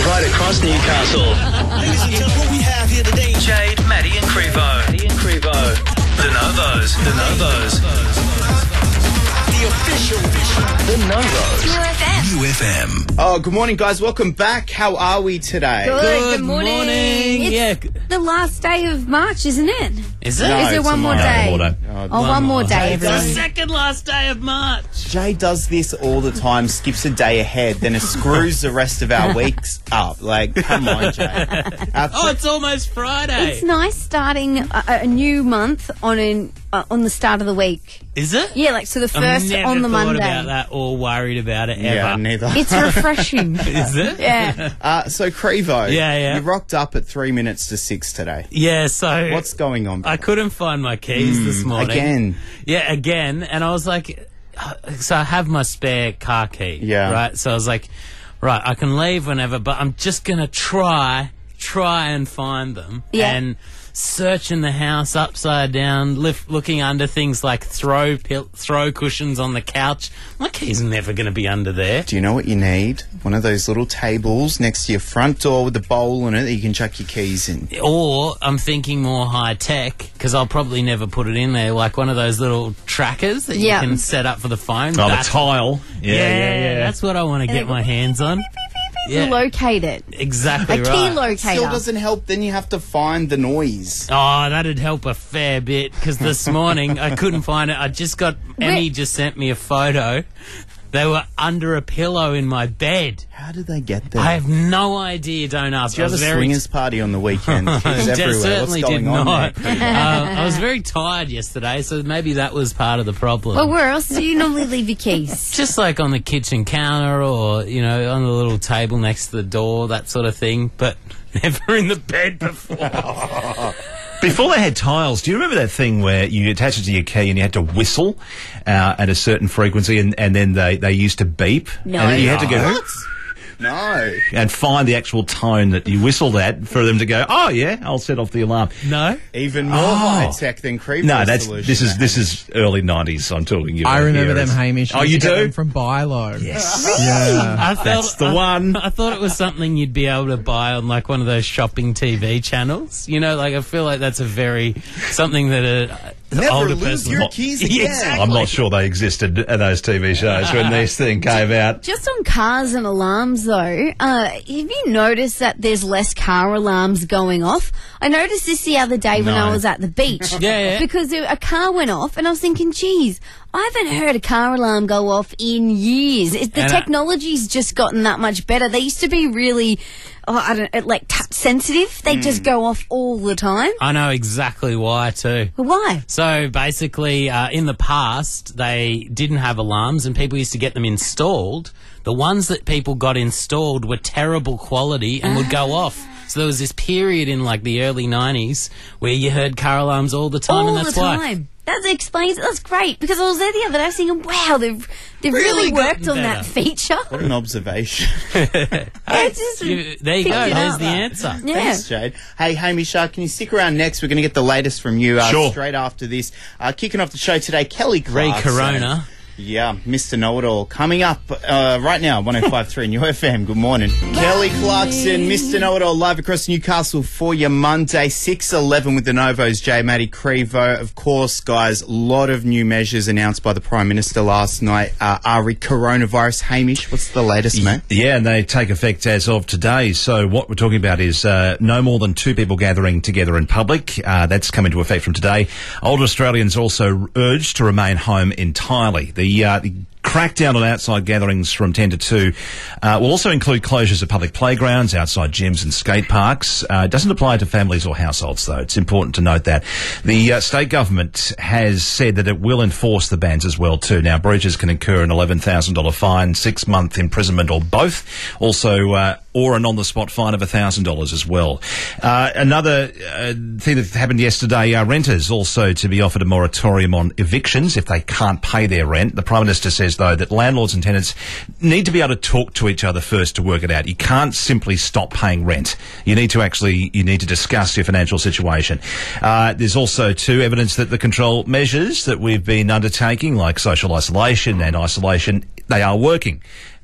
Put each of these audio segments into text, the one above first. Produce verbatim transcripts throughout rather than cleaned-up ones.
right across Newcastle. Ladies and gentlemen, what we have here today. Jade, Maddie and Crevo. Maddie and Crevo. The Novos. The Novos. The official. The Novos. U F M. U F M. Oh, good morning, guys. Welcome back. How are we today? Good, Good good morning. morning. It's Yeah, g- the last day of March, isn't it? is it? No, Is it it's one more tomorrow. day? One more day. Oh, one more day, It's the everyone. second last day of March. Jay does this all the time, skips a day ahead, then it screws the rest of our weeks up. Like, come on, Jay. Our Oh, it's almost Friday. It's nice starting a, a new month on an, uh, on the start of the week. Is it? Yeah, like so the I've first never on the thought Monday. about that or worried about it ever. yeah, neither. It's refreshing. Is it? Yeah. Uh, so, Crevo, Yeah, yeah. you rocked up at three minutes to six today. Yeah, so What's going on? I couldn't find my keys this morning. Again. Yeah, again. And I was like, so I have my spare car key. Yeah. Right? So I was like, right, I can leave whenever, but I'm just going to try, try and find them. Yeah. And searching the house upside down, lift, looking under things like throw pil- throw cushions on the couch. My key's never going to be under there. Do you know what you need? One of those little tables next to your front door with a bowl in it that you can chuck your keys in. Or I'm thinking more high tech because I'll probably never put it in there, like one of those little trackers that Yeah. you can set up for the phone. Oh, the That's- tile. Yeah, yeah, yeah, yeah. that's what I want to get my hands on. Yeah, Locate it. exactly A key right. locator. Still doesn't help, then you have to find the noise. Oh, that'd help a fair bit because this morning I couldn't find it. I just got Emmy just sent me a photo. They were under a pillow in my bed. How did they get there? I have no idea. Don't ask. Do you I have a was very swingers party on the weekend? Keys I everywhere. certainly What's going did on not. there? uh, I was very tired yesterday, so maybe that was part of the problem. Well, where else do you normally leave your keys? Just like on the kitchen counter or, you know, on the little table next to the door, that sort of thing, but never in the bed before. Before they had tiles, do you remember that thing where you attach it to your key and you had to whistle uh, at a certain frequency and, and then they, they used to beep? No. And then you had to go No. and find the actual tone that you whistled at for them to go, oh, yeah, I'll set off the alarm. No? Even more Oh. high tech than Creeper's No, that's solution. this is this is early nineties. I'm talking you. I remember them, eras. Hamish. Oh, used you to get do? them from Bilo. Yes. Yeah. I thought, That's the I- one. I thought it was something you'd be able to buy on like one of those shopping T V channels. You know, like I feel like that's a very something that a, a Never older lose person. your keys Yeah, again. exactly. I'm not sure they existed at those T V shows when this thing came out. Just on cars and alarms, though, uh, have you noticed that there's less car alarms going off? I noticed this the other day when I was at the beach. Yeah, yeah. Because there, a car went off, and I was thinking, geez, I haven't heard a car alarm go off in years. It, the And I- technology's just gotten that much better. They used to be really, oh, I don't know, like touch sensitive. They just go off all the time. I know exactly why too. But why? So basically, uh, in the past, they didn't have alarms and people used to get them installed. The ones that people got installed were terrible quality and would go off. So there was this period in like the early nineties where you heard car alarms all the time, all and that's the why. time. That explains it. That's great because I was there the other day I was thinking, wow, they've they've really, Really worked gotten on that better. feature. What an observation. I just You- there you go. picked it There's up. the answer. Yeah. Thanks, Jade. Hey, Hamish, uh, can you stick around next? We're going to get the latest from you uh, Sure. straight after this. Uh, kicking off the show today, Kelly Clarkson. Re-corona. Yeah, Mister Know-It-All. Coming up uh, right now, one oh five point three in your F M. Good morning. Kelly Clarkson, Mister Know-It-All, live across Newcastle for your Monday, six eleven with the Novos, J. Maddie Crevo. Of course, guys, a lot of new measures announced by the Prime Minister last night. Uh, Ari coronavirus. Hamish, what's the latest, mate? Yeah, and they take effect as of today. So what we're talking about is uh, no more than two people gathering together in public. Uh, that's come into effect from today. Older Australians also urged to remain home entirely. The The, uh, the crackdown on outside gatherings from ten to two uh, will also include closures of public playgrounds, outside gyms and skate parks. Uh, it doesn't apply to families or households, though. It's important to note that. The uh, state government has said that it will enforce the bans as well, too. Now, breaches can incur an eleven thousand dollars fine, six-month imprisonment or both. Also, uh, or an on-the-spot fine of one thousand dollars as well. Uh, another uh, thing that happened yesterday, uh, renters also to be offered a moratorium on evictions if they can't pay their rent. The Prime Minister says, though, that landlords and tenants need to be able to talk to each other first to work it out. You can't simply stop paying rent. You need to actually, you need to discuss your financial situation. Uh, there's also, too, evidence that the control measures that we've been undertaking, like social isolation and isolation, they are working.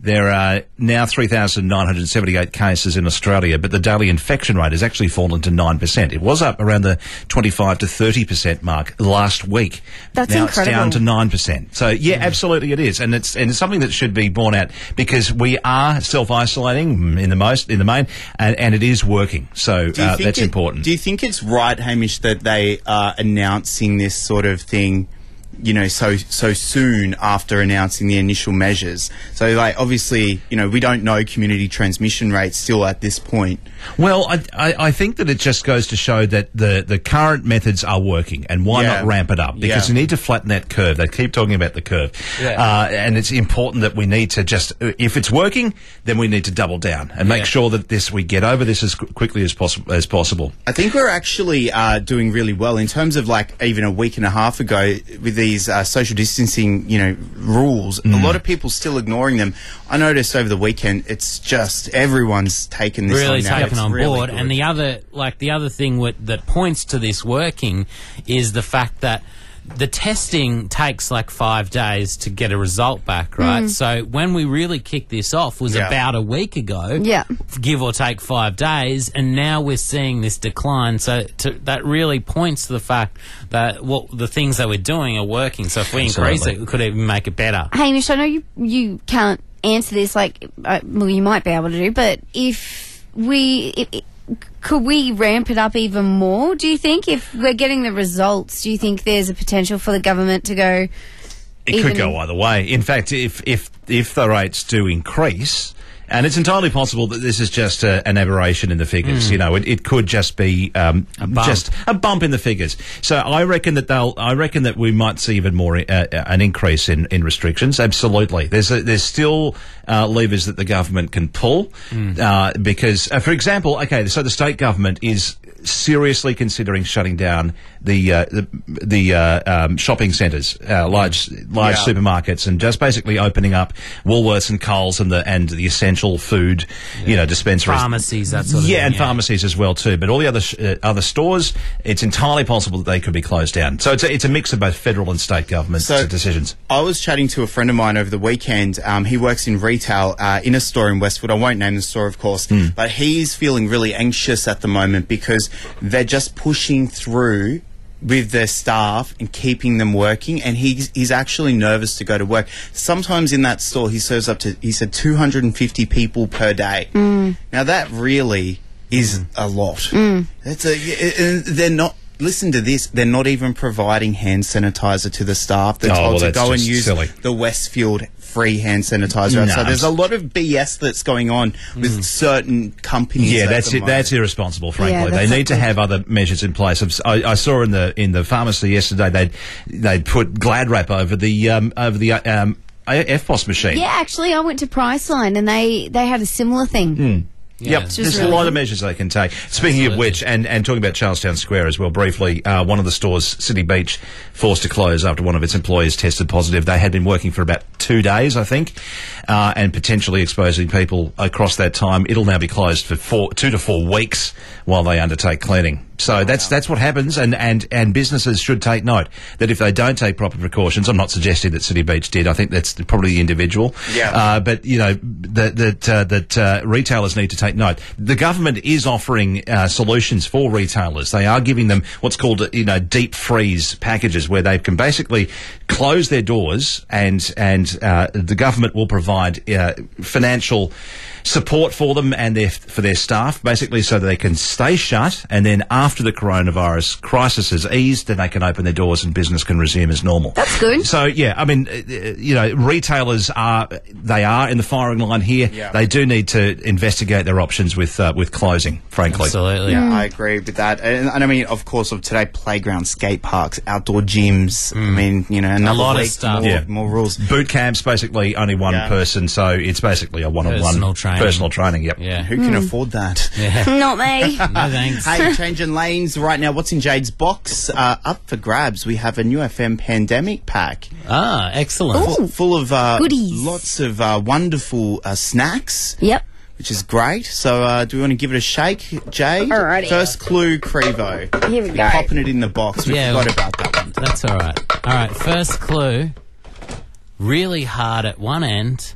There are now three thousand nine hundred seventy-eight cases in Australia, but the daily infection rate has actually fallen to nine percent. It was up around the twenty-five to thirty percent mark last week. That's now incredible. It's down to nine percent. So, yeah, absolutely it is. And it's and it's something that should be borne out because we are self-isolating in the most, in the main, and, and it is working. So Do you uh, think that's it- important. Do you think it's right, Hamish, that they are announcing this sort of thing, you know, so so soon after announcing the initial measures? So, like, obviously, you know, we don't know community transmission rates still at this point. Well, I, I, I think that it just goes to show that the, the current methods are working, and why Yeah. not ramp it up? Because Yeah. you need to flatten that curve. They keep talking about the curve. Yeah. Uh, and it's important that we need to just, if it's working, then we need to double down and make Yeah. sure that this we get over this as qu- quickly as, possi- as possible. I think we're actually uh, doing really well in terms of, like, even a week and a half ago with these uh, social distancing, you know, rules. A lot of people still ignoring them. I noticed over the weekend, it's just everyone's taken this really on now. taken It's on really board. good. And the other, like the other thing with, that points to this working is the fact that the testing takes like five days to get a result back, right? So when we really kicked this off was Yeah. about a week ago, Yeah. give or take five days, and now we're seeing this decline. So to, that really points to the fact that what the things that we're doing are working. So if we increase Absolutely. it, we could even make it better. Hamish, I know you you can't answer this, like, uh, well, you might be able to do, but if we, if, if- could we ramp it up even more, do you think? If we're getting the results, do you think there's a potential for the government to go... It even- could go either way. In fact, if if if the rates do increase, and it's entirely possible that this is just a, an aberration in the figures. You know, it, it could just be um, bump. just a bump in the figures. So I reckon that they'll. I reckon that we might see even more uh, an increase in, in restrictions. Absolutely, there's a, there's still uh, levers that the government can pull uh, because, uh, for example, okay, so the state government is seriously considering shutting down the uh, the, the uh, um, shopping centres, uh, large large Yeah. supermarkets, and just basically opening up Woolworths and Coles and the and the essential food, you know, dispensaries, Pharmacies, that sort of yeah, thing, and yeah. pharmacies as well too. But all the other sh- uh, other stores, it's entirely possible that they could be closed down. So it's a, it's a mix of both federal and state government So- decisions. I was chatting to a friend of mine over the weekend. Um, he works in retail uh, in a store in Westwood. I won't name the store, of course, but he's feeling really anxious at the moment because they're just pushing through with their staff and keeping them working, and he's he's actually nervous to go to work. Sometimes in that store, he serves up to, he said, two hundred fifty people per day. Now that really is a lot. That's a, and they're not. Listen to this. They're not even providing hand sanitizer to the staff. They're Oh, told well, to that's go and just use silly. the Westfield free hand sanitizer. No, so there's a it's- lot of B S that's going on with certain companies. Yeah, at that's the it. That's moment. irresponsible. Frankly, Yeah, they that's need not to good. have other measures in place. I've s- I, I saw in the in the pharmacy yesterday they'd they'd put Glad wrap over the um, over the uh, um, F P O S machine. Yeah, actually, I went to Priceline and they, they had a similar thing. Yep, It's there's just a really lot good. of measures they can take. Speaking of Absolutely. which, and, and talking about Charlestown Square as well briefly, uh, one of the stores, City Beach, forced to close after one of its employees tested positive. They had been working for about two days, I think, uh, and potentially exposing people across that time. It'll now be closed for four, two to four weeks while they undertake cleaning. So that's that's what happens, and, and, and businesses should take note that if they don't take proper precautions, I'm not suggesting that City Beach did. I think that's probably the individual. Yeah. Uh, but you know that that uh, that uh, retailers need to take note. The government is offering uh, solutions for retailers. They are giving them what's called uh, you know deep freeze packages, where they can basically close their doors, and and uh, the government will provide uh, financial support for them and their for their staff, basically, so that they can stay shut, and then after the coronavirus crisis has eased, then they can open their doors and business can resume as normal. That's good. So yeah, I mean, uh, you know, retailers are they are in the firing line here. Yeah. They do need to investigate their options with uh, with closing. Frankly, Absolutely. Yeah, I agree with that. And, and I mean, of course, of today, playgrounds, skate parks, outdoor gyms. I mean, you know, another lot of week, stuff. More, Yeah. more rules. boot camps basically only one Yeah. person, so it's basically a one-on-one Personal training. personal training. Yep. Yeah. Who can afford that? Not me. No thanks. Hey, changing lanes right now. What's in Jade's box? Uh, up for grabs. We have a new F M pandemic pack. Ah, excellent. Full, full of uh, Goodies. lots of uh, wonderful uh, snacks, Yep. which is great. So, uh, do we want to give it a shake, Jade? Alrighty. First clue, Crevo. Here we We're go. popping it in the box. We Yeah, forgot well- about that one. That's all right. All right, first clue. Really hard at one end,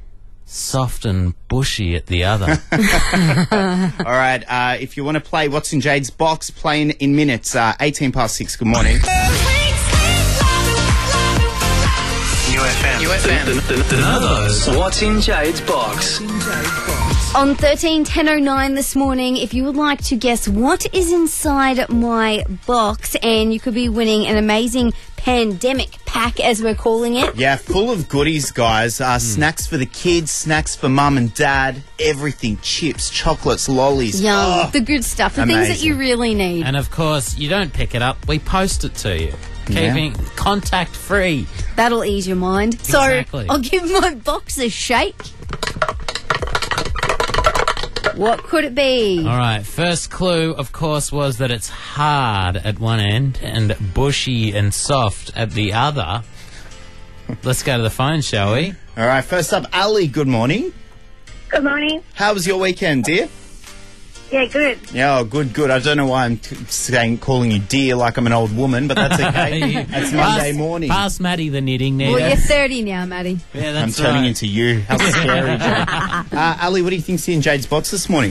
soft and bushy at the other. All right, uh, if you want to play What's in Jade's Box, playing in minutes, uh, eighteen past six, good morning. New F M. New F M. The, the, the Novos. What's in Jade's Box? On thirteen ten oh nine this morning, if you would like to guess what is inside my box, and you could be winning an amazing pandemic pack, as we're calling it. Yeah, full of goodies, guys. Uh, mm. Snacks for the kids, snacks for mum and dad, everything. Chips, chocolates, lollies. Yum. Oh, the good stuff. The amazing. things that you really need. And of course, you don't pick it up, we post it to you. Keeping yeah. contact free. That'll ease your mind. Exactly. So, I'll give my box a shake. What could it be? All right, first clue, of course, was that it's hard at one end and bushy and soft at the other. Let's go to the phone, shall we? All right, first up, Ali, good morning. Good morning. How was your weekend, dear? Yeah, good. Yeah, oh, good, good. I don't know why I'm t- saying calling you dear like I'm an old woman, but that's okay. It's Monday morning. Pass Maddie the knitting now. Well, you're thirty now, Maddie. Yeah, that's I'm turning right. into you. How scary, Jade. Uh, Ali, what do you think's in Jade's box this morning?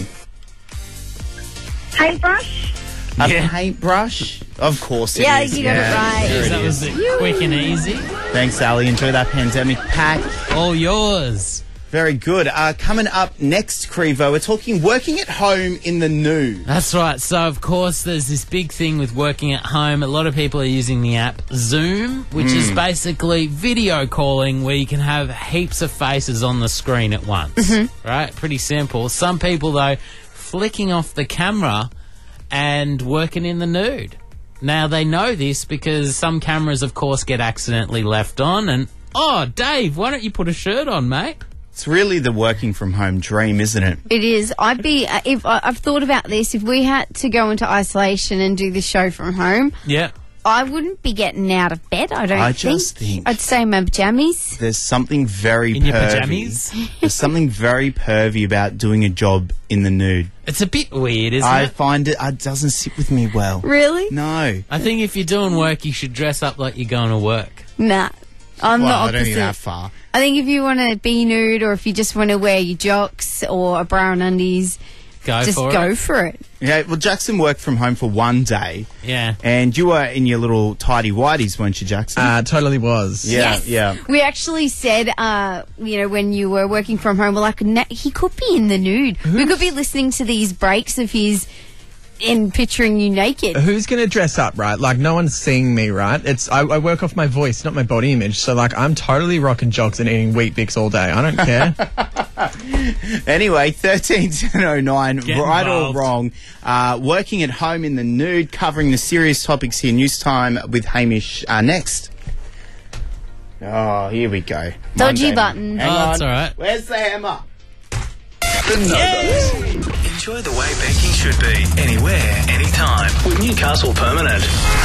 Paintbrush? A Yeah. paintbrush? Of course it Yeah, is. you got it right. Sure it That is. was it. Quick and easy. Thanks, Ali. Enjoy that pandemic pack. All yours. Very good. Uh, coming up next, Crevo, we're talking working at home in the nude. That's right. So, of course, there's this big thing with working at home. A lot of people are using the app Zoom, which is basically video calling where you can have heaps of faces on the screen at once. Right? Pretty simple. Some people, though, flicking off the camera and working in the nude. Now, they know this because some cameras, of course, get accidentally left on. And, oh, Dave, why don't you put a shirt on, mate? It's really the working from home dream, isn't it? It is. I'd be, uh, if I I've thought about this, if we had to go into isolation and do the show from home, Yeah. I wouldn't be getting out of bed, I don't I think. just think- I'd stay in my pajamas. There's something very In your pervy. pajamas? There's something very pervy about doing a job in the nude. It's a bit weird, isn't I it? find it, it doesn't sit with me well. Really? No. I think if you're doing work, you should dress up like you're going to work. Nah. I'm Well, not I don't think opposite. that far. I think if you want to be nude, or if you just want to wear your jocks or a bra and undies, Go just for go it. for it. Yeah, well, Jackson worked from home for one day, Yeah. and you were in your little tidy whities, weren't you, Jackson? Uh, totally was. yeah, Yes. yeah. We actually said, uh, you know, when you were working from home, we're like, "Na- he could be in the nude. We could be listening to these breaks of his and picturing you naked. Who's going to dress up, right? Like, no one's seeing me, right? It's I, I work off my voice, not my body image. So, like, I'm totally rocking jocks and eating Wheat Bix all day. I don't care. Anyway, thirteen ten oh nine, Get right involved. or wrong, uh, working at home in the nude, covering the serious topics here. News time with Hamish uh, next. Oh, here we go. Dodgy Monday. button. Hang Oh, on. that's all right. Where's the hammer? The Novos. Enjoy the way banking should be. Anywhere, anytime. With Newcastle Permanent.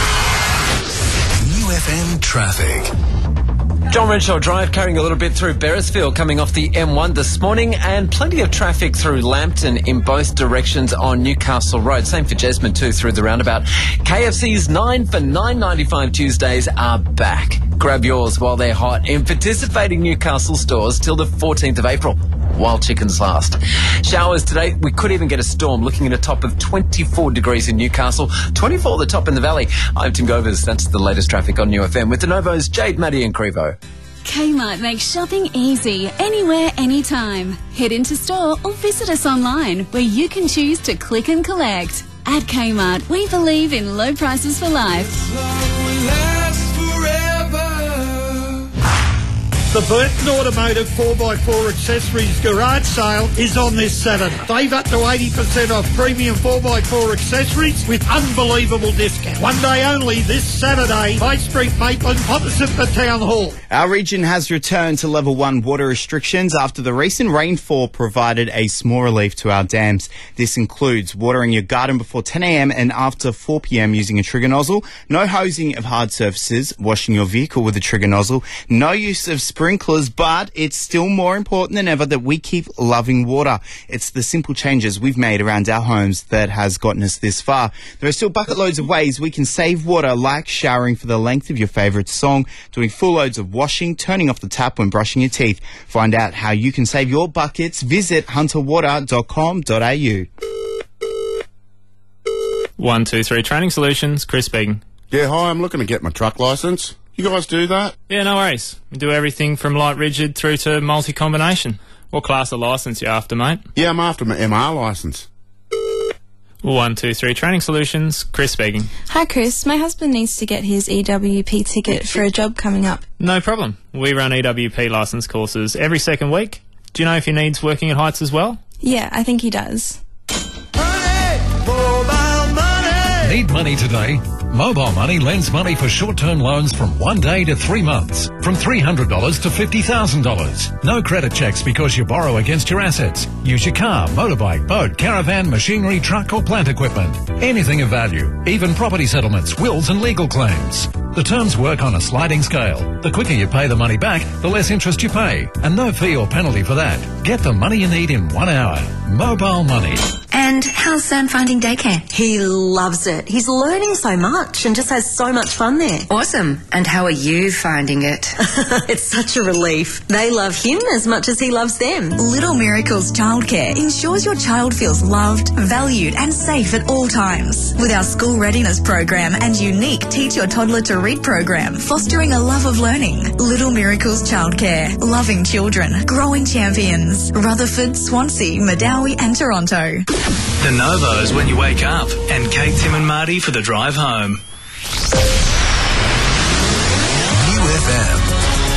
New F M traffic. John Renshaw Drive carrying a little bit through Beresfield coming off the M one this morning, and plenty of traffic through Lambton in both directions on Newcastle Road. Same for Jesmond too through the roundabout. K F C's nine for nine ninety-five Tuesdays are back. Grab yours while they're hot in participating Newcastle stores till the fourteenth of April. While chickens last. Showers today. We could even get a storm, looking at a top of twenty-four degrees in Newcastle, twenty-four the top in the valley. I'm Tim Govers. That's the latest traffic on New F M with the Novos, Jade, Maddie and Crevo. Kmart makes shopping easy, anywhere, anytime. Head into store or visit us online, where you can choose to click and collect. At Kmart, we believe in low prices for life. The Burton Automotive four by four Accessories Garage Sale is on this Saturday. Save up to eighty percent off premium four by four accessories with unbelievable discount. One day only this Saturday, Bay Street, Maitland, opposite the Town Hall. Our region has returned to level one water restrictions after the recent rainfall provided a small relief to our dams. This includes watering your garden before ten a m and after four p m using a trigger nozzle, no hosing of hard surfaces, washing your vehicle with a trigger nozzle, no use of spray sprinklers, but it's still more important than ever that we keep loving water. It's the simple changes we've made around our homes that has gotten us this far. There are still bucket loads of ways we can save water, like showering for the length of your favourite song, doing full loads of washing, turning off the tap when brushing your teeth. Find out how you can save your buckets. Visit hunter water dot com dot a u. One, two, three Training Solutions, Chris speaking. Yeah, hi, I'm looking to get my truck licence. You guys do that? Yeah, no worries. We do everything from light rigid through to multi-combination. What class of licence you after, mate? Yeah, I'm after my M R licence. One, two, three Training Solutions, Chris speaking. Hi Chris, my husband needs to get his E W P ticket for a job coming up. No problem. We run E W P licence courses every second week. Do you know if he needs working at heights as well? Yeah, I think he does. Need money today? Mobile Money lends money for short-term loans from one day to three months, from three hundred dollars to fifty thousand dollars. No credit checks because you borrow against your assets. Use your car, motorbike, boat, caravan, machinery, truck or plant equipment. Anything of value, even property settlements, wills and legal claims. The terms work on a sliding scale. The quicker you pay the money back, the less interest you pay, and no fee or penalty for that. Get the money you need in one hour. Mobile Money. And how's Sam finding daycare? He loves it. He's learning so much and just has so much fun there. Awesome. And how are you finding it? It's such a relief. They love him as much as he loves them. Little Miracles Childcare ensures your child feels loved, valued and safe at all times. With our school readiness program and unique Teach Your Toddler to Read program, fostering a love of learning. Little Miracles Childcare. Loving children. Growing champions. Rutherford, Swansea, Madawi and Toronto. The Novos when you wake up, and Kate, Tim and Marty for the drive home. New F M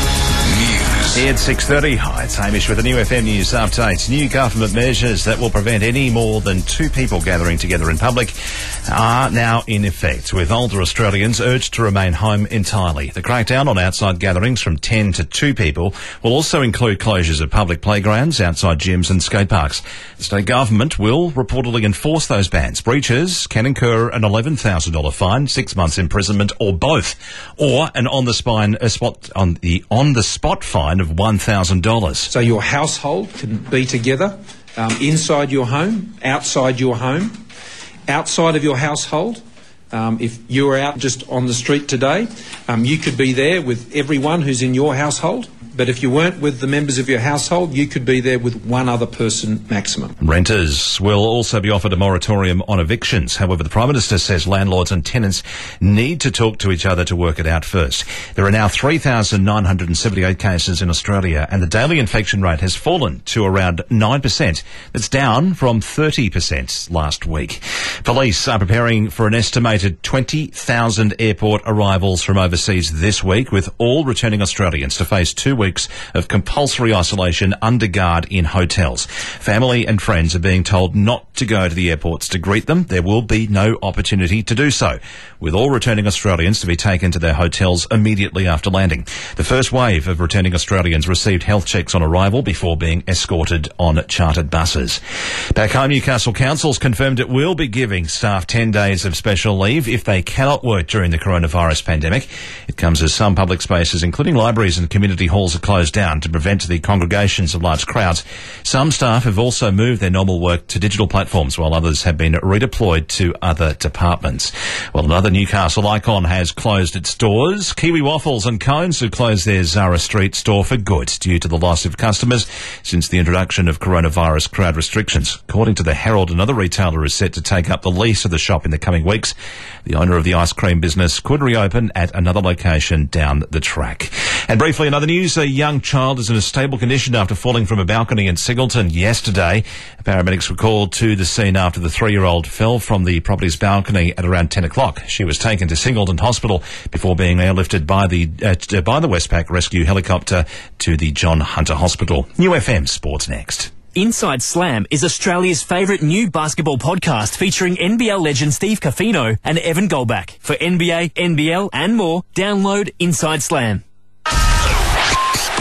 News. Here at six thirty, hi, it's Hamish with the New F M News update. New government measures that will prevent any more than two people gathering together in public are now in effect, with older Australians urged to remain home entirely. The crackdown on outside gatherings from ten to two people will also include closures of public playgrounds, outside gyms and skate parks. The state government will reportedly enforce those bans. Breaches can incur an eleven thousand dollars fine, six months imprisonment or both, or an on-the-spot a spot, on the on-the-spot fine of one thousand dollars. So your household can be together um, inside your home, outside your home. Outside of your household, um, if you were out just on the street today, um, you could be there with everyone who's in your household. But if you weren't with the members of your household, you could be there with one other person maximum. Renters will also be offered a moratorium on evictions. However, the Prime Minister says landlords and tenants need to talk to each other to work it out first. There are now three thousand nine hundred seventy-eight cases in Australia, and the daily infection rate has fallen to around nine percent. That's down from thirty percent last week. Police are preparing for an estimated twenty thousand airport arrivals from overseas this week, with all returning Australians to face two weeks of compulsory isolation under guard in hotels. Family and friends are being told not to go to the airports to greet them. There will be no opportunity to do so, with all returning Australians to be taken to their hotels immediately after landing. The first wave of returning Australians received health checks on arrival before being escorted on chartered buses. Back home, Newcastle Council's confirmed it will be giving staff ten days of special leave if they cannot work during the coronavirus pandemic. It comes as some public spaces, including libraries and community halls, are closed down to prevent the congregations of large crowds. Some staff have also moved their normal work to digital platforms, while others have been redeployed to other departments. Well, another Newcastle icon has closed its doors. Kiwi Waffles and Cones have closed their Zara Street store for good due to the loss of customers since the introduction of coronavirus crowd restrictions. According to the Herald, another retailer is set to take up the lease of the shop in the coming weeks. The owner of the ice cream business could reopen at another location down the track. And briefly, in other news, a young child is in a stable condition after falling from a balcony in Singleton yesterday. Paramedics were called to the scene after the three-year-old fell from the property's balcony at around ten o'clock. She was taken to Singleton Hospital before being airlifted by the uh, by the Westpac rescue helicopter to the John Hunter Hospital. New F M Sports next. Inside Slam is Australia's favourite new basketball podcast featuring N B L legend Steve Caffino and Evan Goldback. For N B A, N B L and more, download Inside Slam. New F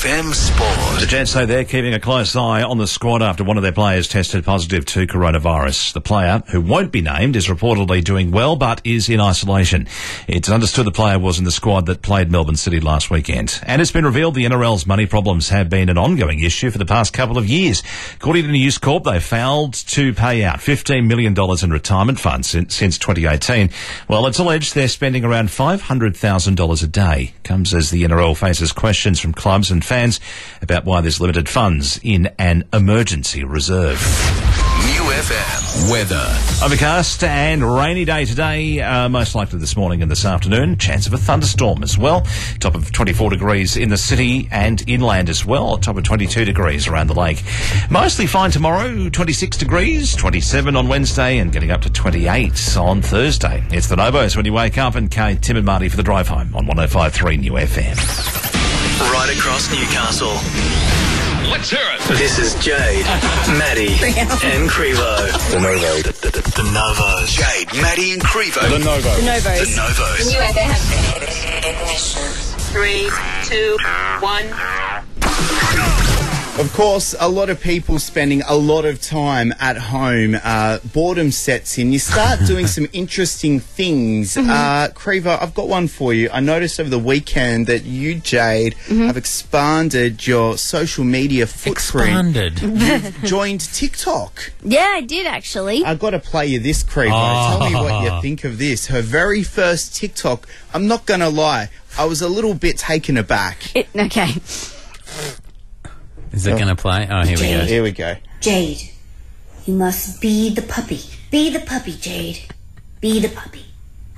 F M Sport. The Jets say they're keeping a close eye on the squad after one of their players tested positive to coronavirus. The player, who won't be named, is reportedly doing well but is in isolation. It's understood the player was in the squad that played Melbourne City last weekend. And it's been revealed the N R L's money problems have been an ongoing issue for the past couple of years. According to News Corp, they failed to pay out fifteen million dollars in retirement funds since, since twenty eighteen. Well, it's alleged they're spending around five hundred thousand dollars a day. Comes as the N R L faces questions from clubs and fans about why there's limited funds in an emergency reserve. New F M weather. Overcast and rainy day today, uh, most likely this morning and this afternoon. Chance of a thunderstorm as well. Top of twenty-four degrees in the city and inland as well. Top of twenty-two degrees around the lake. Mostly fine tomorrow, twenty-six degrees, twenty-seven on Wednesday and getting up to twenty-eight on Thursday. It's the Nobos when you wake up, and Kate, Tim and Marty for the drive home on one oh five point three New F M. Right across Newcastle. Let's hear it. This is Jade, Maddie, and Crevo. The Novo. The, the, the, the Novos. Jade, Maddie, and Crevo. The Novo. The Novos. The Novos. New F M. Three, two, one. Of course, a lot of people spending a lot of time at home. Uh, boredom sets in. You start doing some interesting things. Mm-hmm. Uh, Crevo, I've got one for you. I noticed over the weekend that you, Jade, Mm-hmm. have expanded your social media footprint. Expanded. You've joined TikTok. Yeah, I did actually. I've got to play you this, Crevo. Oh. Tell me what you think of this. Her very first TikTok, I'm not going to lie, I was a little bit taken aback. It, okay. Is it going to play? Oh, here we go. Here we go. Jade, you must be the puppy. Be the puppy, Jade. Be the puppy.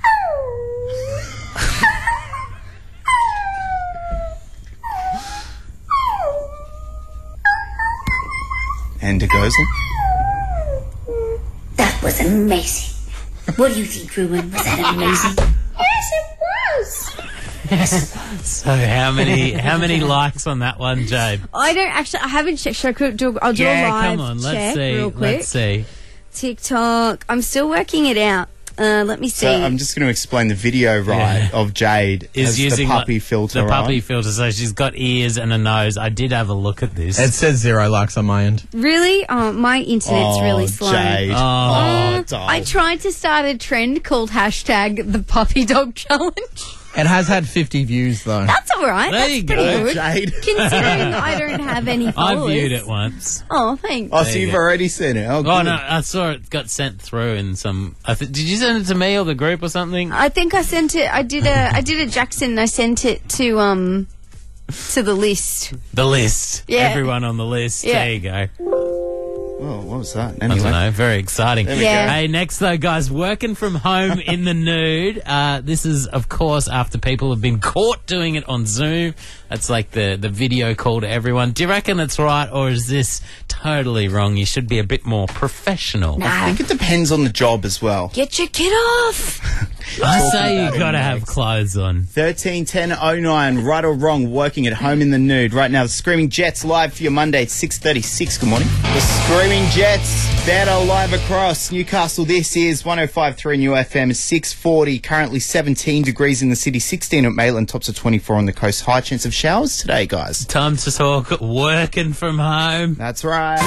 And it goes on. That was amazing. What do you think, Ruben? Was that amazing? Yes, it was. So how many how many likes on that one, Jade? I don't actually. I haven't checked. Should I could do? I'll do Yeah, a live come on, let's check see. real quick. Let's see. TikTok. I'm still working it out. Uh, let me see. So I'm just going to explain the video, right, Yeah. of Jade Is as using the puppy like, filter The puppy on. filter, so she's got ears and a nose. I did have a look at this. It says zero likes on my end. Really? Oh, my internet's Oh, really slow. Jade. Oh. Oh, doll. I tried to start a trend called hashtag the puppy dog challenge. It has had fifty views though. That's all right. There That's you pretty go. good. Jade. Considering I don't have any I followers. viewed it once. Oh, thanks. Oh, There so you you've go. already seen it. Oh, Oh good. no, I saw it got sent through in some. I th- did you send it to me or the group or something? I think I sent it. I did a. I did a Jackson. And I sent it to um to the list. The list. Yeah. Everyone on the list. Yeah. There you go. Oh, what was that? I Anyway. don't know. Very exciting. There we Yeah. go. Hey, next though, guys, working from home in the nude. Uh, this is, of course, after people have been caught doing it on Zoom. That's like the, the video call to everyone. Do you reckon it's right, or is this totally wrong? You should be a bit more professional. I think it depends on the job as well. Get your kid off. I Talking say about you got to it have next. clothes on. thirteen ten oh nine, right or wrong, working at home in the nude. Right now, the Screaming Jets live for your Monday at six thirty-six. Good morning. The Screaming Jets, better live across Newcastle. This is one oh five point three New F M, six forty. Currently seventeen degrees in the city, sixteen at Maitland, tops of twenty-four on the coast. High chance of showers today, guys. Time to talk working from home. That's right.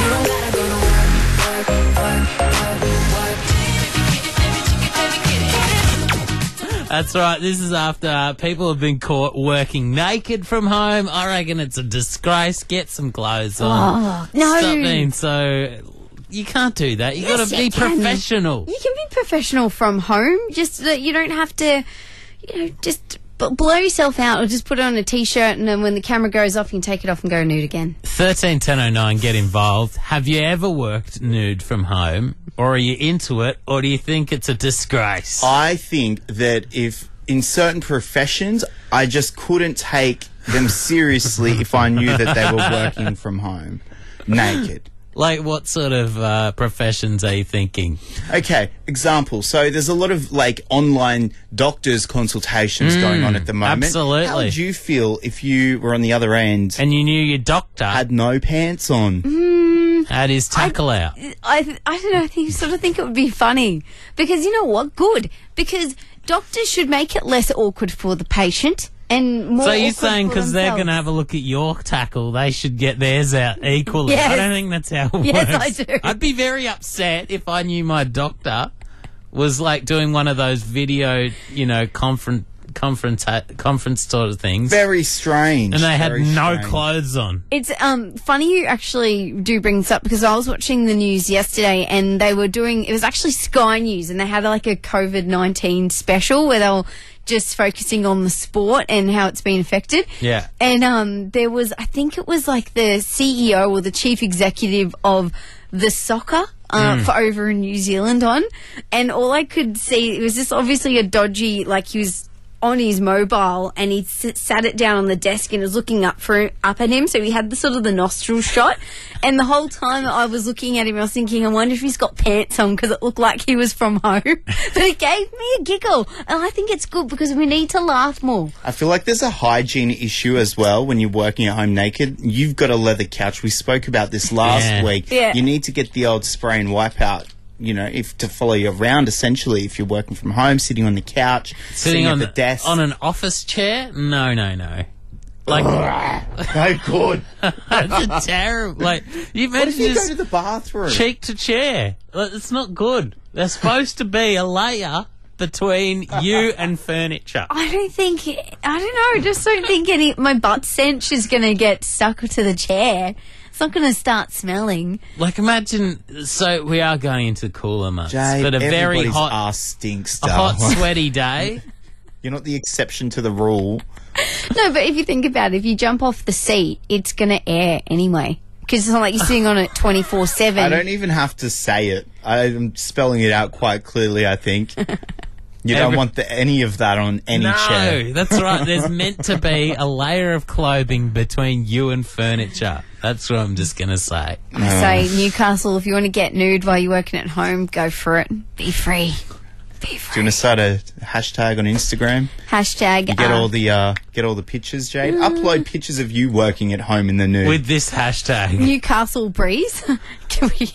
That's right. This is after uh, people have been caught working naked from home. I reckon it's a disgrace. Get some clothes on. Oh, no. Stop being so. You can't do that. You got Yes, to be you can. professional. You can be professional from home. Just that you don't have to, you know, just b- blow yourself out or just put on a t-shirt and then when the camera goes off, you can take it off and go nude again. Thirteen ten oh nine. Get involved. Have you ever worked nude from home, or are you into it, or do you think it's a disgrace? I think that if in certain professions, I just couldn't take them seriously if I knew that they were working from home naked. Like, what sort of uh, professions are you thinking? Okay, example. So there's a lot of like online doctors consultations Mm, going on at the moment. absolutely. How would you feel if you were on the other end and you knew your doctor had no pants on? Mm, had his tackle out? I, I don't know. I think, sort of think it would be funny because you know what? Good because doctors should make it less awkward for the patient. And more So you're awkward saying for because they're themselves. going to have a look at your tackle, they should get theirs out equally? Yes. I don't think that's how it Yes, works. I do. I'd be very upset if I knew my doctor was like doing one of those video, you know, conference conference conference sort of things. Very strange. And they had Very no strange. clothes on. It's um funny you actually do bring this up because I was watching the news yesterday and they were doing, it was actually Sky News, and they had like a COVID nineteen special where they were just focusing on the sport and how it's been affected. Yeah. And um there was, I think it was like the C E O or the chief executive of the soccer uh, Mm. for over in New Zealand on, and all I could see, it was just obviously a dodgy, like he was on his mobile and he s- sat it down on the desk and was looking up for up at him, so he had the sort of the nostril shot, and the whole time I was looking at him I was thinking, I wonder if he's got pants on because it looked like he was from home. But it gave me a giggle, and I think it's good because we need to laugh more. I feel like there's a hygiene issue as well when you're working at home naked. You've got a leather couch. We spoke about this last Yeah. week. Yeah. You need to get the old spray and wipe out, you know, if to follow you around, essentially, if you're working from home, sitting on the couch, Sitting at on the desk. on an office chair? No, no, no. Like, no good. That's terrible. Like, you What if imagine you go just to the bathroom? cheek to chair. Like, it's not good. There's supposed to be a layer between you and furniture. I don't think, I don't know, I just don't think any, my butt stench is going to get stuck to the chair. It's not going to start smelling. Like, imagine, so we are going into cooler months, Jade, but a very everybody's hot, ass stinks, a hot, darling. sweaty day. You're not the exception to the rule. No, but if you think about it, if you jump off the seat, it's going to air anyway. Because it's not like you're sitting on it twenty-four seven. I don't even have to say it. I'm spelling it out quite clearly, I think. You don't Every- want the, any of that on any no, chair. that's right. There's meant to be a layer of clothing between you and furniture. That's what I'm just going to say. I say, Newcastle, if you want to get nude while you're working at home, go for it. Be free. Do you want to start a hashtag on Instagram? Hashtag. You get uh, all the uh, get all the pictures, Jade. Upload pictures of you working at home in the nude. With this hashtag. Newcastle breeze. Can we?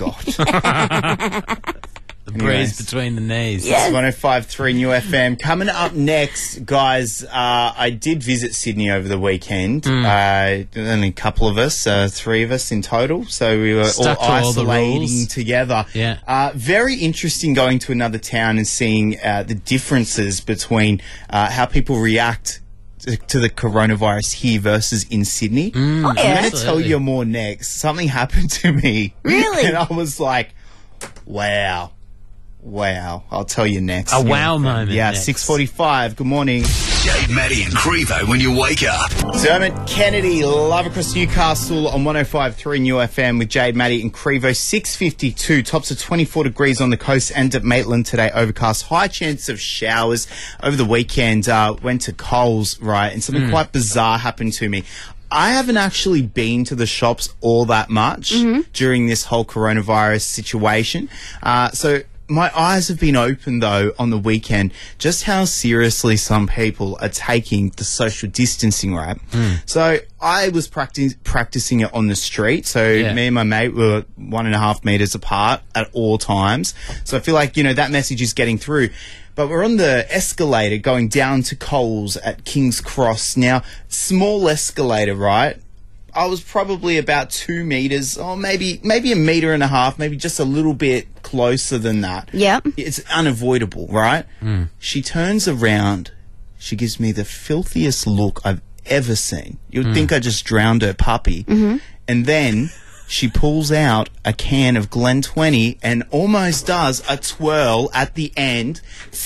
The breeze between the knees. It's one oh five point three New F M. Coming up next, guys, uh, I did visit Sydney over the weekend. Uh, only a couple of us, uh, three of us in total. So we were Stuck to all all the isolating rules. together. Yeah. Uh, very interesting going to another town and seeing uh, the differences between uh, how people react to, to the coronavirus here versus in Sydney. Oh, I'm yeah. going to tell Absolutely. you more next. Something happened to me. Really? And I was like, wow. Wow. I'll tell you next. A wow moment Yeah, next. six forty-five. Good morning. Jade, Maddie and Crevo when you wake up. Dermot Kennedy, live across Newcastle on one oh five point three New F M with Jade, Maddie and Crevo. six fifty-two, tops of twenty-four degrees on the coast and at Maitland today, overcast. High chance of showers. Over the weekend, uh, went to Coles, right, and something Mm. quite bizarre happened to me. I haven't actually been to the shops all that much during this whole coronavirus situation. Uh, so my eyes have been opened, though, on the weekend, just how seriously some people are taking the social distancing, right? So I was practi- practicing it on the street. So Yeah. me and my mate were one and a half metres apart at all times. So I feel like, you know, that message is getting through. But we're on the escalator going down to Coles at King's Cross. Now, small escalator, right? I was probably about two metres, or maybe maybe a metre and a half, maybe just a little bit closer than that. Yep. It's unavoidable, right? She turns around. She gives me the filthiest look I've ever seen. You'd think I just drowned her puppy. And then she pulls out a can of Glen twenty and almost does a twirl at the end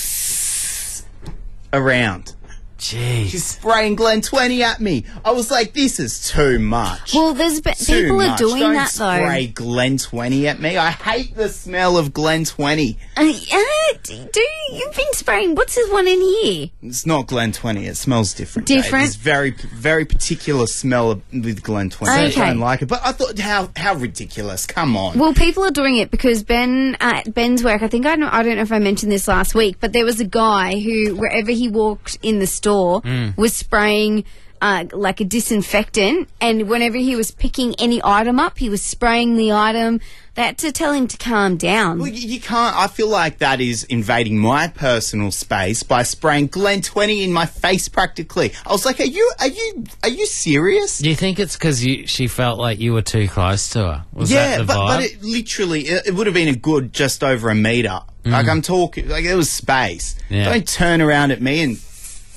around. Jeez. She's spraying Glen twenty at me. I was like, this is too much. Well, there's be- Too people are much. doing Don't that though. spray Glen twenty at me. I hate the smell of Glen twenty. Uh, uh, d- do you, you've been spraying? What's this one in here? It's not Glen twenty. It smells different. Different? It's very, very particular smell of, with Glen twenty. Okay. I don't like it. But I thought, how how ridiculous. Come on. Well, people are doing it because Ben at Ben's work, I think I, know, I don't know if I mentioned this last week, but there was a guy who, wherever he walked in the store, Mm. was spraying uh, like a disinfectant, and whenever he was picking any item up, he was spraying the item. They had to tell him to calm down. Well, you you can't. I feel like that is invading my personal space by spraying Glen twenty in my face practically. I was like, "Are you? Are you? Are you serious?" Do you think it's because she felt like you were too close to her? Was yeah, that the but, vibe? but it literally, it, it would have been a good just over a metre. Like, I'm talking, like, there was space. Yeah. Don't turn around at me and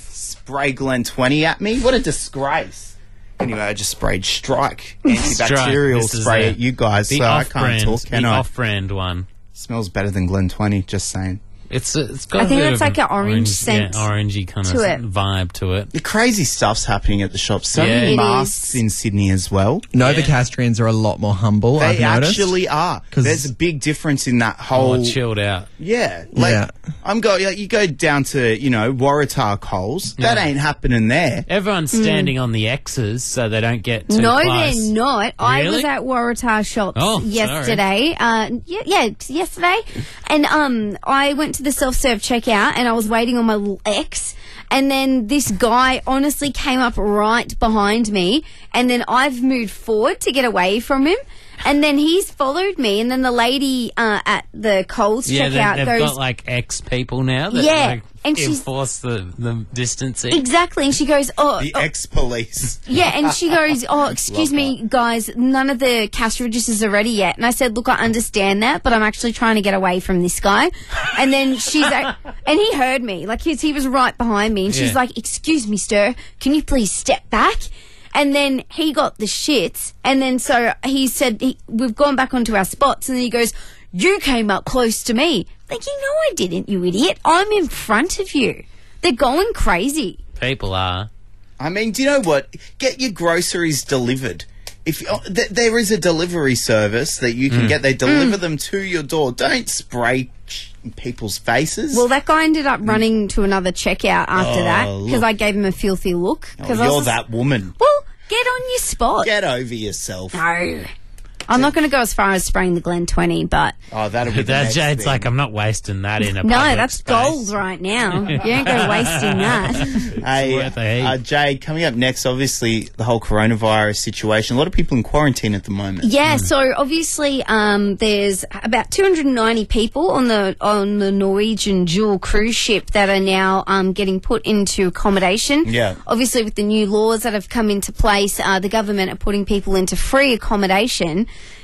spray Glen twenty at me. What a disgrace. Anyway, I just sprayed Strike antibacterial This is spray a- at you guys, the so I off-brand- can't talk, can the I? off-brand one. Smells better than Glen twenty, just saying. It's a, it's got I a think bit it's of like an orange scent yeah, orangey kind to of it. vibe to it. The crazy stuff's happening at the shop. So Yeah. many It masks in Sydney as well. Novocastrians are a lot more humble, They I've noticed. actually are. 'Cause- There's a big difference in that whole... Oh, chilled out. Yeah, like Yeah. I'm going. Like, you go down to you know Waratah Coles. That Yeah. ain't happening there. Everyone's standing on the X's so they don't get too No, close. they're not. I Really? was at Waratah shops Oh, sorry. yesterday. Uh, yeah, yeah, yesterday, and um, I went to the self-serve checkout, and I was waiting on my little X, and then this guy honestly came up right behind me, and then I've moved forward to get away from him. And then he's followed me, and then the lady uh, at the Coles Yeah, they, checkout they've goes, got like ex people now that Yeah, like, and she's- enforce the, the distancing. exactly, and she goes, oh, The oh, ex-police. yeah, and she goes, oh, excuse Love me, guys, none of the cash registers are ready yet. And I said, look, I understand that, but I'm actually trying to get away from this guy. And then she's like, and he heard me, like he, he was right behind me, and she's Yeah. like, excuse me, sir, can you please step back? And then he got the shits, and then so he said, he, we've gone back onto our spots, and then he goes, you came up close to me. Like, you know I didn't, you idiot. I'm in front of you. They're going crazy. People are. I mean, do you know what? Get your groceries delivered. If oh, th- there is a delivery service that you can Mm. get, they deliver them to your door. Don't spray sh- in people's faces. Well, that guy ended up running to another checkout after Oh, that because look. I gave him a filthy look. Oh, 'cause I you're was just- that woman. Well, get on your spot. Get over yourself. No. I'm not going to go as far as spraying the Glen twenty, but Oh, that'll be the That next Jade's thing. like, I'm not wasting that in a no, public that's space. gold right now. You don't go wasting that. Hey, worth a heap. uh, Jade, coming up next, obviously, the whole coronavirus situation. A lot of people in quarantine at the moment. Yeah, so obviously um, there's about two hundred ninety people on the on the Norwegian dual cruise ship that are now um, getting put into accommodation. Yeah. Obviously, with the new laws that have come into place, uh, the government are putting people into free accommodation,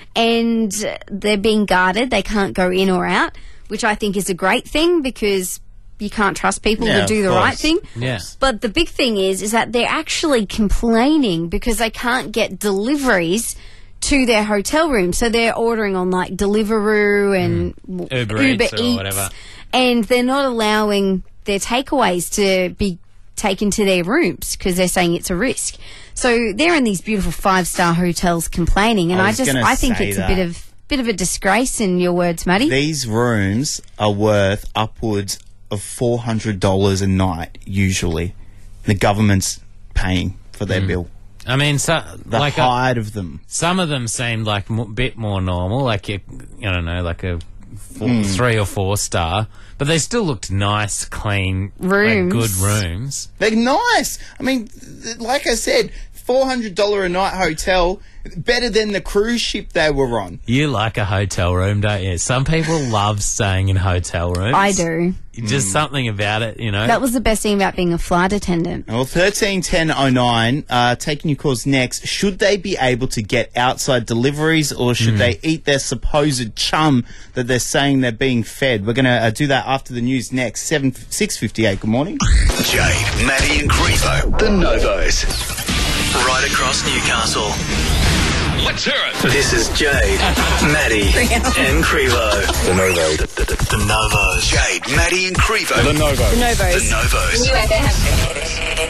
and they're being guarded. They can't go in or out, which I think is a great thing because you can't trust people Yeah, to do of the course. right thing. Yeah. But the big thing is, is that they're actually complaining because they can't get deliveries to their hotel room. So they're ordering on like Deliveroo and w- Uber Eats or whatever. and they're not allowing their takeaways to be taken to their rooms because they're saying it's a risk. So they're in these beautiful five-star hotels complaining, and I I, was just gonna I think say it's that. a bit of bit of a disgrace in your words, Maddie. These rooms are worth upwards of four hundred dollars a night, usually. The government's paying for their bill. I mean, so, The like a, height of them. some of them seemed like a bit more normal, like a, I don't know, like a four, Mm. three or four star, but they still looked nice, clean, like, Rooms. good rooms. They're nice. I mean, th- like I said, four hundred dollars a night hotel, better than the cruise ship they were on. You like a hotel room, don't you? Some people love staying in hotel rooms. I do. Just something about it, you know. That was the best thing about being a flight attendant. Well, thirteen ten oh nine, uh, taking your calls next. Should they be able to get outside deliveries or should they eat their supposed chum that they're saying they're being fed? We're going to uh, do that after the news next. seven, six fifty-eight, good morning. Jade, Maddie and Crevo, the Novos. Right across Newcastle. Let's hear it. This is Jade, Maddie and Crevo. The Novos. The, the, the Novos. Jade, Maddie and Crevo. The Novos. The Novos. The Novos.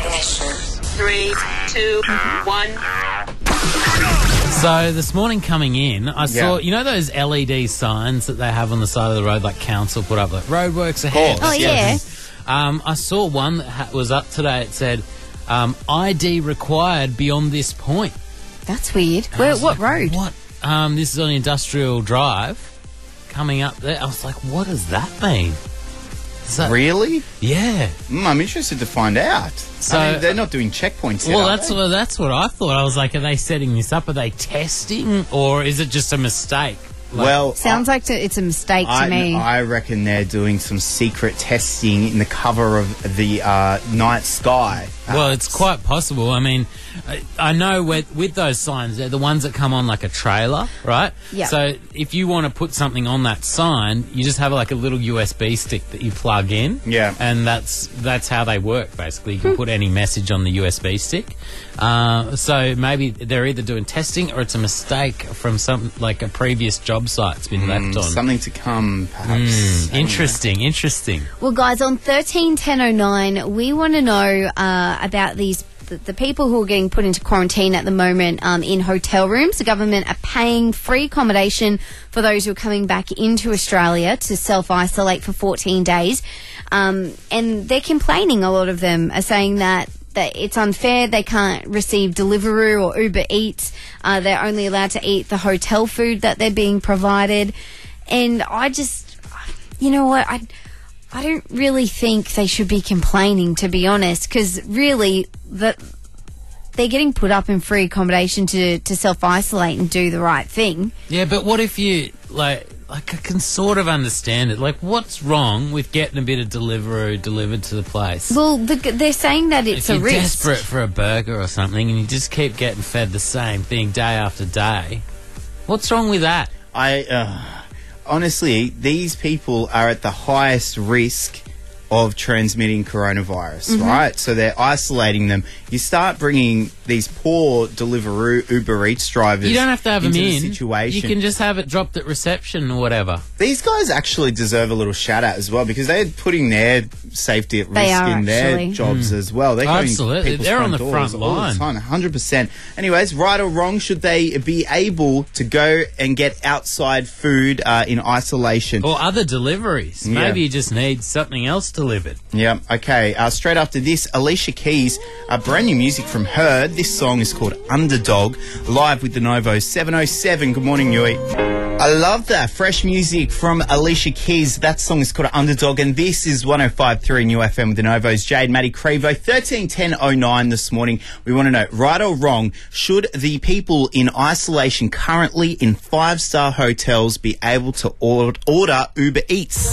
Three, two, one. So this morning coming in, I saw, Yeah. you know those L E D signs that they have on the side of the road, like council put up, like roadworks ahead. Oh, yeah. Um, I saw one that ha- was up today. It said, um, I D required beyond this point. That's weird. And I Where? was What like, road? What? Um, this is on Industrial Drive, coming up there. I was like, what does that mean? So- really? Yeah. Mm, I'm interested to find out. So- I mean, they're not doing checkpoints yet, Well, are that's they? what that's what I thought. I was like, are they setting this up? Are they testing, or is it just a mistake? Like- Well, Sounds like to, it's a mistake to I, me. I reckon they're doing some secret testing in the cover of the uh, night sky. Well, it's quite possible. I mean, I, I know with, with those signs, they're the ones that come on like a trailer, right? Yeah. So if you want to put something on that sign, you just have like a little U S B stick that you plug in. Yeah. And that's that's how they work, basically. You can put any message on the U S B stick. Uh, so maybe they're either doing testing or it's a mistake from some, like a previous job site it's been left Mm, on. something to come, perhaps. Mm, Anyway. interesting, interesting. Well, guys, on thirteen ten oh nine, we want to know uh, about these the, the people who are getting put into quarantine at the moment um, in hotel rooms. The government are paying free accommodation for those who are coming back into Australia to self-isolate for fourteen days. Um, and they're complaining, a lot of them are saying that that it's unfair. They can't receive Deliveroo or Uber Eats. Uh, they're only allowed to eat the hotel food that they're being provided. And I just, you know what, I, I don't really think they should be complaining, to be honest, because really the, they're getting put up in free accommodation to, to self-isolate and do the right thing. Yeah, but what if you, like, like I can sort of understand it. Like, what's wrong with getting a bit of Deliveroo delivered to the place? Well, the, they're saying that it's if a you're risk. desperate for a burger or something and you just keep getting fed the same thing day after day, what's wrong with that? I uh, honestly, these people are at the highest risk of transmitting coronavirus, Mm-hmm. right? So they're isolating them. You start bringing these poor Deliveroo, Uber Eats drivers. You don't have to have them into the in. situation. You can just have it dropped at reception or whatever. These guys actually deserve a little shout out as well because they're putting their safety at risk They are, in their actually. jobs Mm. as well. They're going Absolutely. people's They're front on the doors front all line. the time, one hundred percent. Anyways, right or wrong, should they be able to go and get outside food uh, in isolation? Or other deliveries. Yeah. Maybe you just need something else delivered. Yeah, okay. Uh, straight after this, Alicia Keys, uh, brand new music from her. This song is called Underdog, live with the Novo seven oh seven. Good morning, Yui. I love that. Fresh music from Alicia Keys. That song is called Underdog, and this is one oh five point three New F M with the Novos. Jade, Maddie, Crevo, thirteen ten oh nine this morning. We want to know, right or wrong, should the people in isolation currently in five-star hotels be able to or- order Uber Eats?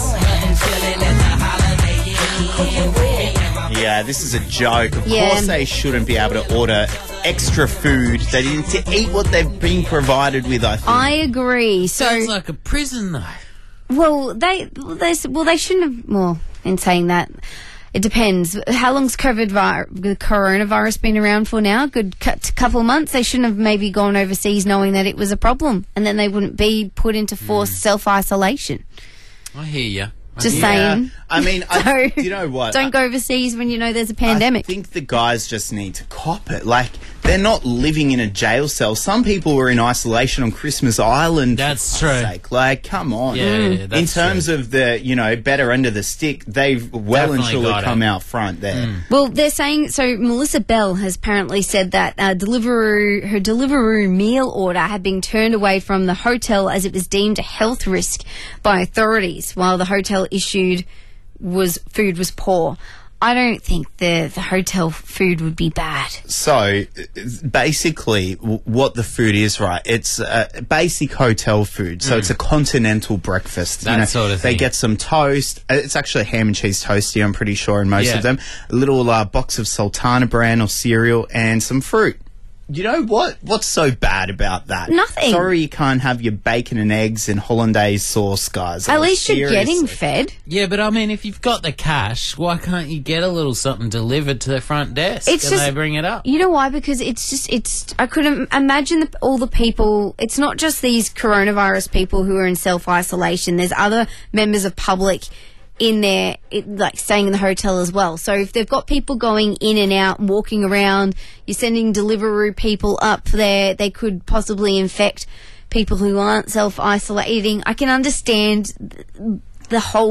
Yeah, this is a joke. Of Yeah. course they shouldn't be able to order extra food. They need to eat what they've been provided with, I think. I agree. So, Sounds like a prison, though. well, they, they, well, they shouldn't have. Well, in saying that, it depends. How long's COVID vi- the coronavirus been around for now? Good cu- couple of months. They shouldn't have maybe gone overseas knowing that it was a problem, and then they wouldn't be put into forced self isolation. I hear you. Just Yeah. saying. I mean, I, So, you know what? Don't go overseas when you know there's a pandemic. I think the guys just need to cop it. Like, they're not living in a jail cell. Some people were in isolation on Christmas Island. That's for true. fuck's sake. Like, come on. Yeah, yeah, in that's terms of the, you know, better end of the stick, they've well Definitely and truly got come it. out front there. Mm. Well, they're saying, so Melissa Bell has apparently said that uh, Deliveroo, her Deliveroo meal order had been turned away from the hotel as it was deemed a health risk by authorities, while the hotel issued was food was poor. I don't think the, the hotel food would be bad. So, uh, basically, w- what the food is, right? It's uh, basic hotel food. So, Mm. it's a continental breakfast. That sort of They thing. get some toast. Uh, It's actually ham and cheese toasty, I'm pretty sure, in most Yeah. of them. A little uh, box of Sultana bran or cereal and some fruit. You know what? What's so bad about that? Nothing. Sorry you can't have your bacon and eggs and hollandaise sauce, guys. At Like, least you're getting seriously. fed. Yeah, but I mean, if you've got the cash, why can't you get a little something delivered to the front desk It's and just- they bring it up? You know why? Because it's just, it's, I couldn't imagine the, all the people, it's not just these coronavirus people who are in self-isolation. There's other members of public in there, it, like staying in the hotel as well. So if they've got people going in and out, walking around, you're sending Deliveroo people up there, they could possibly infect people who aren't self-isolating. I can understand th- the whole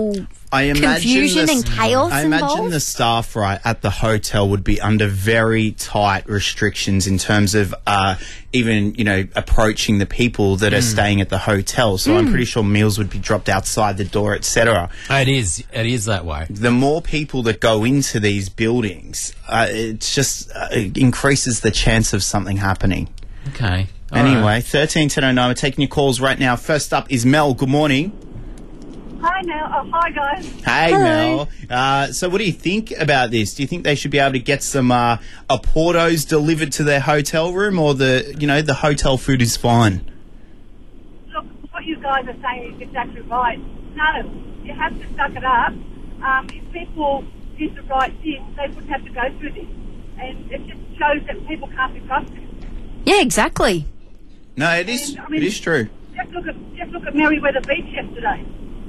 I imagine confusion the, and chaos I imagine involved? the staff right at the hotel would be under very tight restrictions in terms of uh, even you know approaching the people that are Mm. staying at the hotel. So I'm Mm. pretty sure meals would be dropped outside the door, et cetera. It is. It is that way. The more people that go into these buildings, uh, it just uh, it increases the chance of something happening. Okay. All Anyway, right. thirteen ten oh nine. We're taking your calls right now. First up is Mel. Good morning. Hi, Mel. Oh, hi, guys. Hey, Hello. Mel. Uh, so what do you think about this? Do you think they should be able to get some uh, Oportos delivered to their hotel room, or the, you know, the hotel food is fine? Look, what you guys are saying is exactly right. No, you have to suck it up. Um, if people did the right thing, they wouldn't have to go through this. And it just shows that people can't be trusted. Yeah, exactly. No, it is. I mean, it is true. Just look at just look at Merriweather Beach yesterday.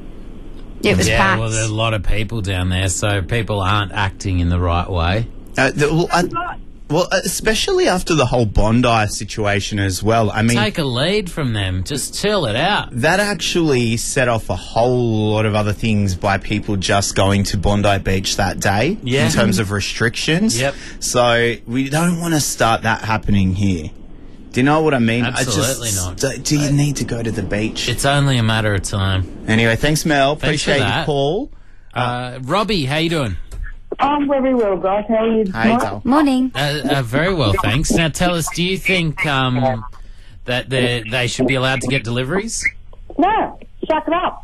It was yeah, packed. well, there are a lot of people down there, so people aren't acting in the right way. Uh, the, well, I, well, especially after the whole Bondi situation as well. I mean, Take a lead from them. Just chill it out. that actually set off a whole lot of other things by people just going to Bondi Beach that day Yeah. in terms of restrictions. Yep. So we don't want to start that happening here. Do you know what I mean? Absolutely I just, not. Do, do you need to go to the beach? It's only a matter of time. Anyway, thanks, Mel. Thanks for Appreciate your that. call. Uh, Robbie, how you doing? I'm very well, guys. How are you? Hey, Del. Morning. Uh, uh, very well, thanks. Now tell us, do you think um, that they they should be allowed to get deliveries? No, suck it up.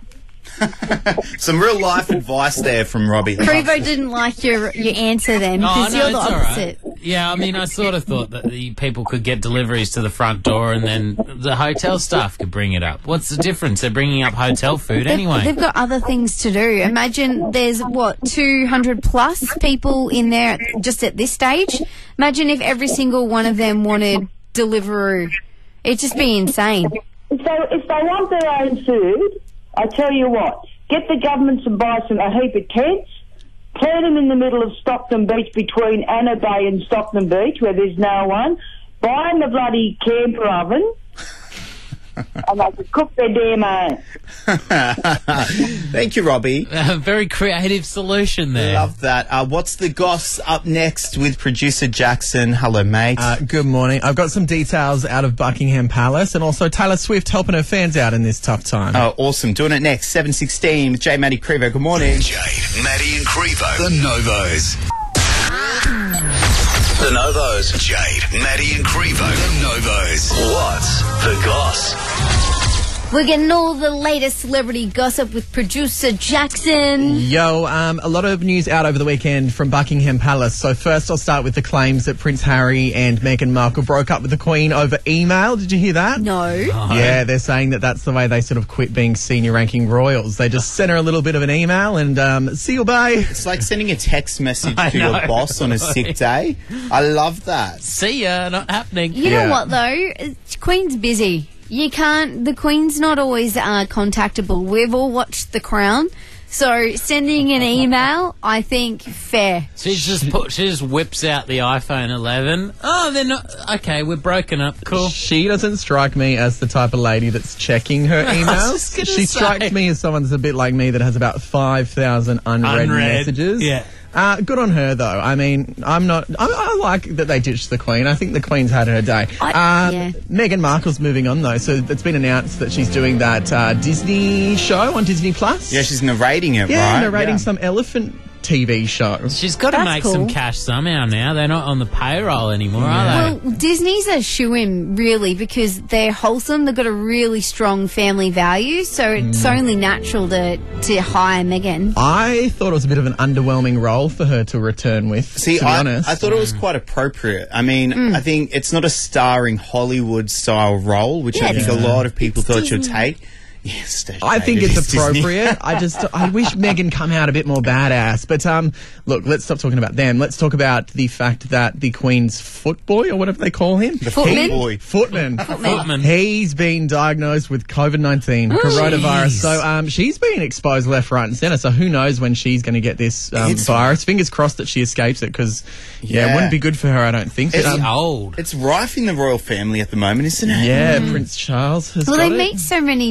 Some real life advice there from Robbie. Prevo didn't like your your answer then, Oh, because no, you're the it's all right. opposite. Yeah, I mean, I sort of thought that the people could get deliveries to the front door and then the hotel staff could bring it up. What's the difference? They're bringing up hotel food anyway. They've got other things to do. Imagine there's, what, two hundred plus people in there at- just at this stage. Imagine if every single one of them wanted Deliveroo. It'd just be insane. If they, if they want their own food, I tell you what, get the government to buy some a heap of tents, plant them in the middle of Stockton Beach between Anna Bay and Stockton Beach where there's no one, buy them a bloody camper oven, and they could cook their damn own. Thank you, Robbie. A very creative solution there. Love that. Uh, what's the goss up next with producer Jackson? Hello, mate. Uh, good morning. I've got some details out of Buckingham Palace and also Taylor Swift helping her fans out in this tough time. Oh, awesome. Doing it next. seven sixteen with J. Maddie Crevo. Good morning. Jade, Maddie and Crevo. The Novos. The Novos. Jade, Maddie and Crevo. The Novos. What's the goss? We're getting all the latest celebrity gossip with producer Jackson. Yo, um, a lot of news out over the weekend from Buckingham Palace. So first I'll start with the claims that Prince Harry and Meghan Markle broke up with the Queen over email. Did you hear that? No. Yeah, they're saying that that's the way they sort of quit being senior ranking royals. They just sent her a little bit of an email and um, see you, bye. It's like sending a text message I to know. your boss on a sick day. I love that. See ya, not happening. You Yeah. know what, though? It's- Queen's busy. You can't, the Queen's not always uh, contactable. We've all watched The Crown. So sending an email, I think, fair. She just put, she just whips out the iPhone eleven. Oh, they're not okay. We're broken up. Cool. She doesn't strike me as the type of lady that's checking her I was emails. just gonna She say. strikes me as someone that's a bit like me that has about five thousand unread, Unread, messages. yeah. Uh, good on her, though. I mean, I'm not. I, I like that they ditched the Queen. I think the Queen's had her day. I- um, yeah. Meghan Markle's moving on, though. So it's been announced that she's doing that uh, Disney show on Disney Plus. Yeah, she's narrating it, yeah, right? narrating Yeah. some elephant T V show. She's got to That's make cool. some cash somehow now. They're not on the payroll anymore, are they? Well, Disney's a shoo-in, really, because they're wholesome. They've got a really strong family value, so it's Mm. only natural to, to hire Meghan. I thought it was a bit of an underwhelming role for her to return with. See, to be I, honest, I thought it was quite appropriate. I mean, Mm. I think it's not a starring Hollywood style role, which I Yeah, think it's- a lot of people it's thought she'd Disney. take. Yes, I think it it's is Disney. appropriate. I just, I wish Meghan come out a bit more badass. But um, look, let's stop talking about them. Let's talk about the fact that the Queen's footboy, or whatever they call him, The Footman? boy. Footman, Footman. he's been diagnosed with COVID nineteen, coronavirus. Jeez. So um, she's been exposed left, right, and centre. So who knows when she's going to get this um, It's- virus? Fingers crossed that she escapes it, because yeah, Yeah. it wouldn't be good for her. I don't think. But, It's um, Old. It's rife in the royal family at the moment, isn't it? yeah, Prince Charles has Well, got they it. meet so many different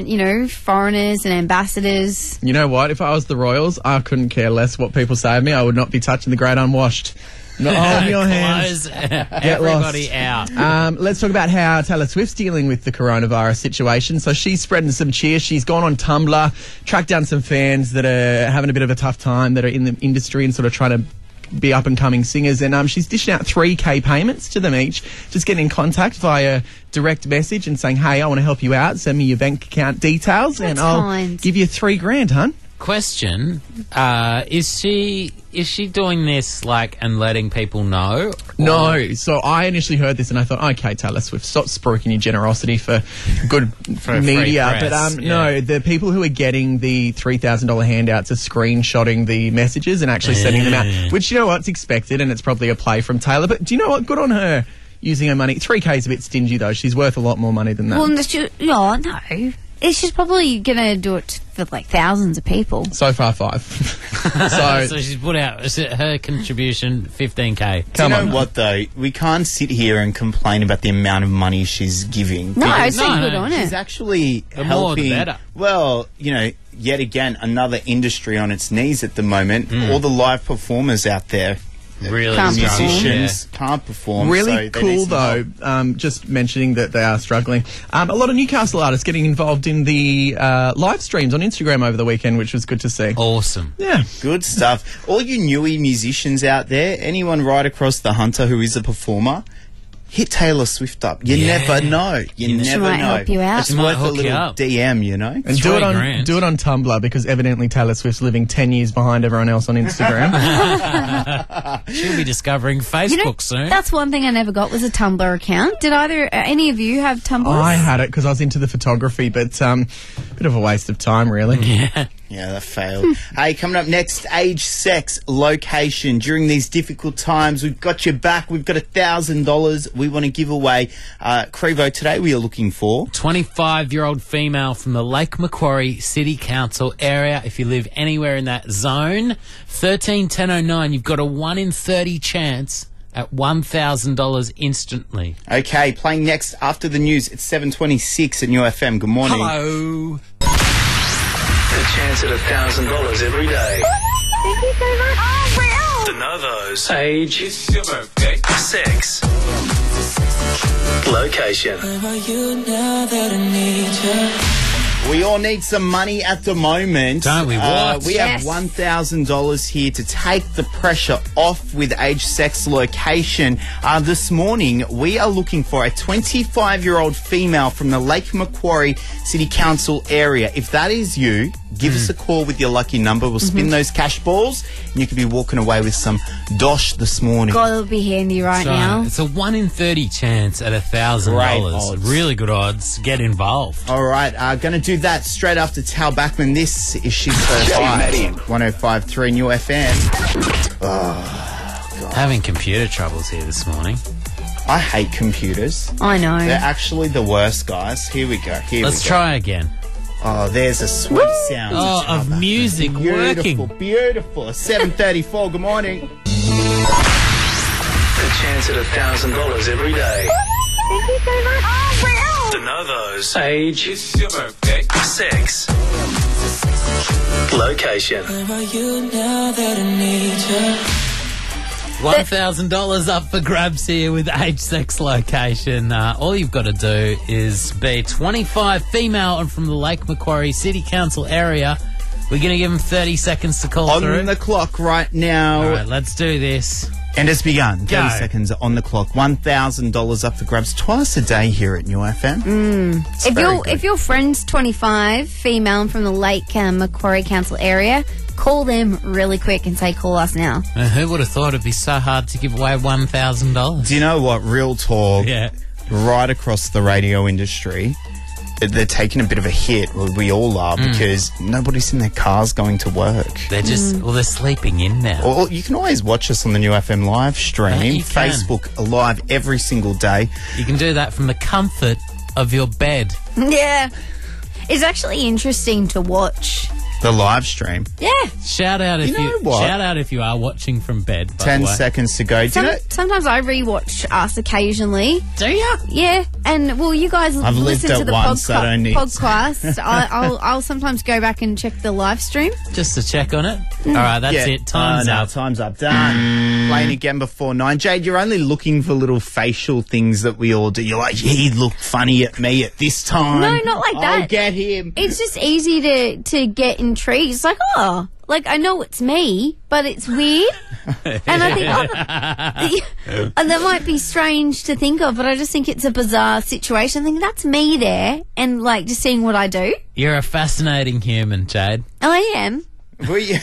you know, foreigners and ambassadors. You know what? If I was the Royals, I couldn't care less what people say of me. I would not be touching the great unwashed. Not holding your hands. Close everybody out. Um, let's talk about how Taylor Swift's dealing with the coronavirus situation. So she's spreading some cheer. She's gone on Tumblr, tracked down some fans that are having a bit of a tough time, that are in the industry and sort of trying to be up-and-coming singers, and um, she's dishing out three K payments to them each. Just getting in contact via direct message and saying, hey, I want to help you out. Send me your bank account details and I'll kind. give you three grand, hun. Question: uh, Is she is she doing this like and letting people know? No. So I initially heard this and I thought, okay, Taylor Swift, stop spruiking your generosity for good For media. free But press, um, yeah. no, the people who are getting the three thousand dollars handouts are screenshotting the messages and actually sending them Yeah. out, which, you know what, it's expected and it's probably a play from Taylor. But do you know what? Good on her using her money. three K is a bit stingy, though. She's worth a lot more money than that. Well, that's ju- oh, no. It's just probably going to do it for like thousands of people. So far, five. So, so, she's put out is it her contribution fifteen K. Do you know what, though? We can't sit here and complain about the amount of money she's giving. No, because it's not good on She's it. actually The more the helping. better. Well, you know, yet again, another industry on its knees at the moment. Mm. All the live performers out there. Really Can't struggling, Musicians can't perform. really so they need cool, some though, help. um, just mentioning that they are struggling. Um, a lot of Newcastle artists getting involved in the uh, live streams on Instagram over the weekend, which was good to see. Awesome. Yeah. Good stuff. All you newy musicians out there, anyone right across the Hunter who is a performer, hit Taylor Swift up. You Yeah. never know. You You know, she never might know. help you out. It's She might worth a hook you little up. D M, you know. And do Three it on grand. do it on Tumblr, because evidently Taylor Swift's living ten years behind everyone else on Instagram. She'll be discovering Facebook You know, soon. that's one thing I never got was a Tumblr account. Did either uh, any of you have Tumblr? I had it because I was into the photography, but um, bit of a waste of time, really. Yeah. Yeah, that failed. Hey, coming up next, age, sex, location. During these difficult times, we've got your back. We've got a thousand dollars we want to give away. Uh, Crevo, today we are looking for... twenty-five-year-old female from the Lake Macquarie City Council area. If you live anywhere in that zone, thirteen ten oh nine, you've got a one in thirty chance at one thousand dollars instantly. Okay, playing next after the news. It's seven twenty-six at New F M. Good morning. Hello. A chance at a thousand dollars every day. Thank you so much. Oh, De Novo's Age. It's your birthday. sex, location. We all need some money at the moment. Don't we? Uh, What? we Yes. have one thousand dollars here to take the pressure off with age, sex, location. Uh, this morning, we are looking for a twenty-five-year-old female from the Lake Macquarie City Council area. If that is you, give us a call with your lucky number. We'll spin those cash balls, and you could be walking away with some dosh this morning. God, it'll be handy right So now. it's a one in thirty chance at one thousand dollars. Great odds. Really good odds. Get involved. All right, uh, going to do that straight after Tal Backman. This is She's So Fine. one oh five point three New F M. Having computer troubles here this morning. I hate computers. I know. They're actually the worst, guys. Here we go. Here Let's we go. try again. Oh, there's a sweet sound. Oh, Tal of Backman. music Beautiful, working. beautiful. seven thirty-four. Good morning. A chance at a thousand dollars every day. Thank you so much. Oh, De Novo's Age. It's your birthday. sex, location. One thousand dollars up for grabs here with age, sex, location. Uh, all you've got to do is be twenty-five, female, and from the Lake Macquarie City Council area. We're going to give them thirty seconds to call On through. the clock right now. All right, let's do this. And it's begun. Go. thirty seconds on the clock. one thousand dollars up for grabs twice a day here at New F M. It's If very your good. if your friend's twenty-five, female and from the Lake um, Macquarie Council area, call them really quick and say, call us now. Uh, who would have thought it'd be so hard to give away one thousand dollars? Do you know what? Real talk. Yeah. Right across the radio industry, they're taking a bit of a hit. Well, we all are, Mm. because nobody's in their cars going to work. They're just, well, they're sleeping in now. Or you can always watch us on the New F M live Yeah, stream, you can. Facebook live every single day. You can do that from the comfort of your bed. Yeah. It's actually interesting to watch The live stream. Yeah. Shout out if You you, know what? shout out if you are watching from bed. By Ten the way. seconds to go. Do Some, you know? sometimes I rewatch us occasionally. Do you? Yeah, and well, you guys I've lived listen to it the once, podca- I don't need to. podcast. I, I'll, I'll sometimes go back and check the live stream. Just to check on it. All right, that's Yeah. it. Time's Uh, no, up. Time's up. Done. Playing again before nine. Jade, you're only looking for little facial things that we all do. You're like, yeah, he looked funny at me at this time. No, not like that. I'll get him. It's just easy to to get intrigued. It's like, oh, like I know it's me, but it's weird, and I think oh, and that might be strange to think of, but I just think it's a bizarre situation. I think that's me there, and like just seeing what I do. You're a fascinating human, Jade. I am. We-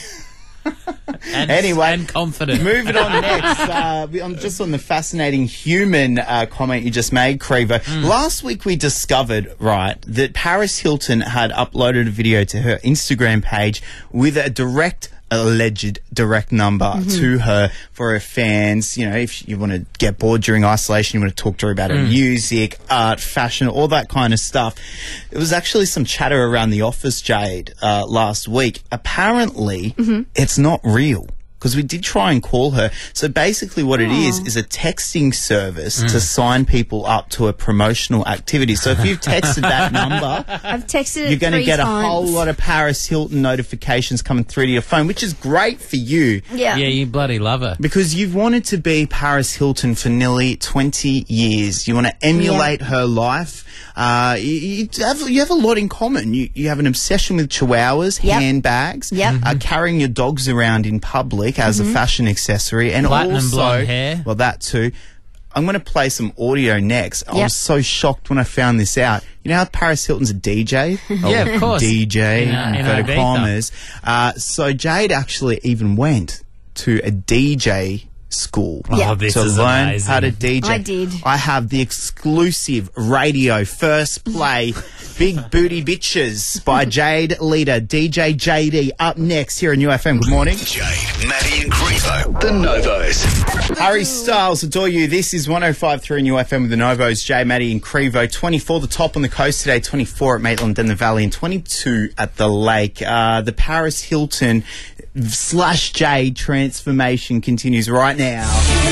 And, Anyway, and confident. Moving on next, uh, we- I'm just on the fascinating human uh, comment you just made, Crevo. Hmm. Last week we discovered, right, that Paris Hilton had uploaded a video to her Instagram page with a direct, alleged direct number Mm-hmm. to her for her fans. You know, if you want to get bored during isolation, you want to talk to her about her Mm. music, art, fashion, all that kind of stuff. It was actually some chatter around the office, Jade, uh, last week. Apparently, it's not real. Because we did try and call her. So basically what it is, is a texting service to sign people up to a promotional activity. So if you've texted that number, I've texted it you're going to three get times. a whole lot of Paris Hilton notifications coming through to your phone, which is great for you. Yeah. Yeah, you bloody love her. Because you've wanted to be Paris Hilton for nearly twenty years. You want to emulate her life. Uh, you, you, have, you have a lot in common. You, you have an obsession with chihuahuas, Yep. handbags, Yep. uh, carrying your dogs around in public as a fashion accessory, and Platinum also, blonde hair. well, that too. I'm going to play some audio next. I Yep. was so shocked when I found this out. You know how Paris Hilton's a D J? Yeah, of course. D J, In, uh, in inverted Ibiza. commas. Uh, so Jade actually even went to a D J school Oh, Yeah. this to is learn amazing. how to D J. I did. I have the exclusive radio first play Big Booty Bitches by Jade Leader, D J J D, up next here on U F M. Good morning. Jade, Maddie and Crevo, the Novos. Harry Styles, adore you. This is one oh five point three in U F M with the Novos, Jay, Maddie and Crevo. twenty-four, the top on the coast today, twenty-four at Maitland and the Valley, and twenty-two at the lake. Uh, the Paris Hilton slash Jade transformation continues right now.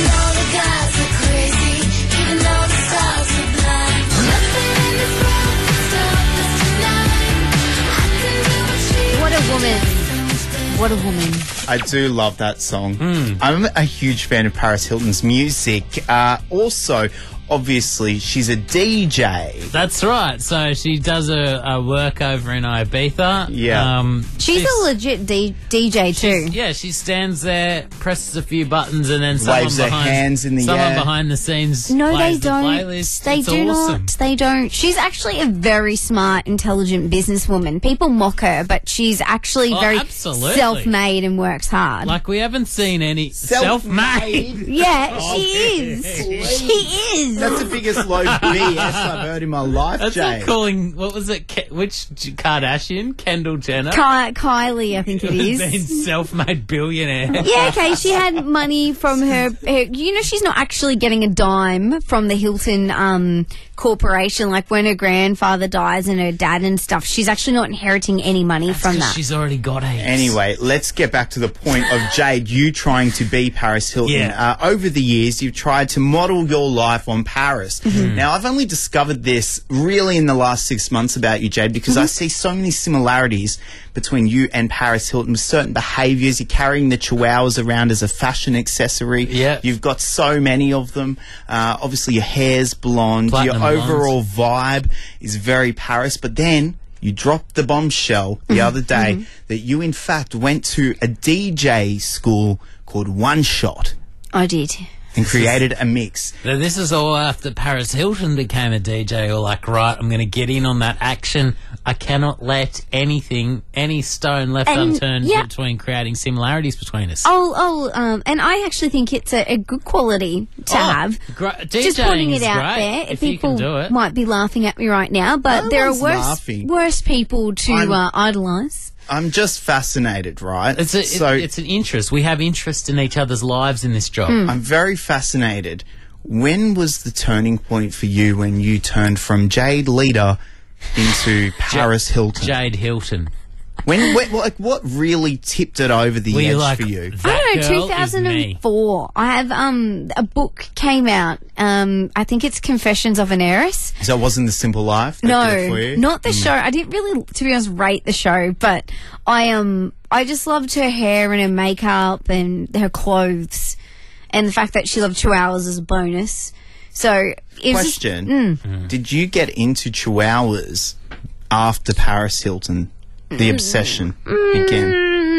What a woman. What a woman. I do love that song. I'm a huge fan of Paris Hilton's music. Uh, also, obviously, she's a D J. That's right. So she does a, a work over in Ibiza. Yeah. Um, She's a legit D- DJ too. Yeah, she stands there, presses a few buttons, and then someone Waves her behind, hands in the someone air. behind the scenes. No, they plays the don't. playlist. They It's do awesome. not. They don't. She's actually a very smart, intelligent businesswoman. People mock her, but she's actually Oh, very absolutely. self-made and works hard. Like we haven't seen any Self-made. self-made. yeah, Oh, she is. She is. That's the biggest low B S I've heard in my life, That's Jay. like calling, what was it, Ke- which J- Kardashian? Kendall Jenner? Ki- Kylie, I think it Been is. self-made billionaire. Yeah, okay. She had money from her, her. You know, she's not actually getting a dime from the Hilton um, corporation. Like when her grandfather dies and her dad and stuff, she's actually not inheriting any money from 'Cause that. she's already got heaps. Anyway, let's get back to the point of Jade, you trying to be Paris Hilton. Yeah. Uh, over the years, you've tried to model your life on Paris. Mm-hmm. Now, I've only discovered this really in the last six months about you, Jade, because Mm-hmm. I see so many similarities between you and Paris Hilton with certain behaviours. You're carrying the chihuahuas around as a fashion accessory. Yeah. You've got so many of them. Uh, obviously, your hair's blonde. Platinum your blonde. overall vibe is very Paris. But then you dropped the bombshell the Mm-hmm. other day that you, in fact, went to a D J school called One Shot I did. and created a mix. Now, this is all after Paris Hilton became a D J. Or like, right, I'm going to get in on that action. I cannot let anything, any stone left And, unturned yeah. between creating similarities between us. Oh, oh, um, and I actually think it's a, a good quality to Oh, have. Gra- Just DJing putting it is out great there. if you People can do it. might be laughing at me right now, but No there are one's worse, laughing. worse people to I'm- uh, idolise. I'm just fascinated, right? It's, a, so it, it's an interest. We have interest in each other's lives in this job. Hmm. I'm very fascinated. When was the turning point for you when you turned from Jade Leader into Paris Hilton? Jade Hilton. When, when like what really tipped it over the Were you edge like, for you? That I don't know, girl two thousand four. I have um a book came out. Um, I think it's Confessions of an Heiress. So it wasn't The Simple Life? that did it for No, you? not the Mm. show. I didn't really, to be honest, rate the show, but I um I just loved her hair and her makeup and her clothes, and the fact that she loved two hours as a bonus. So it was just- Question: mm. Did you get into Chihuahuas after Paris Hilton? The obsession again.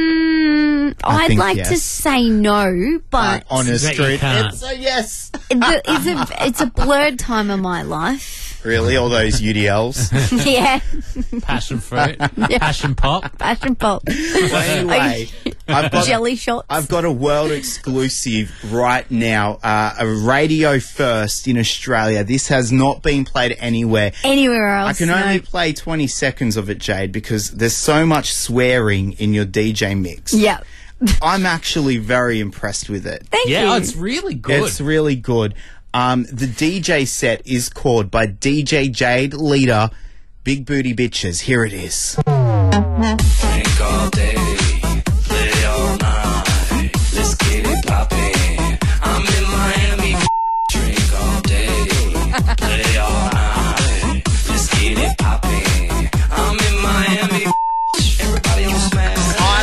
Mm, I I'd think like to yes. say no, but On a Bet you street, can't. it's a yes. the, it's a it's a blurred time of my life. Really, all those U D Ls. Yeah, Passion fruit, passion pop. passion pop, Well, anyway, I've got jelly shots. I've got a world exclusive right now, uh, a radio first in Australia. This has not been played anywhere. Anywhere else? I can no. only play twenty seconds of it, Jade, because there's so much swearing in your D J mix. Yeah. I'm actually very impressed with it. Thank Yeah, you. oh, it's really good. It's really good. Um, the D J set is called by D J Jade Leader, Big Booty Bitches. Here it is. Drink all day, play all night. Let's get it poppin'. I'm in Miami. Drink all day, play all night. Let's get it poppin'. I'm in Miami. Everybody on smash.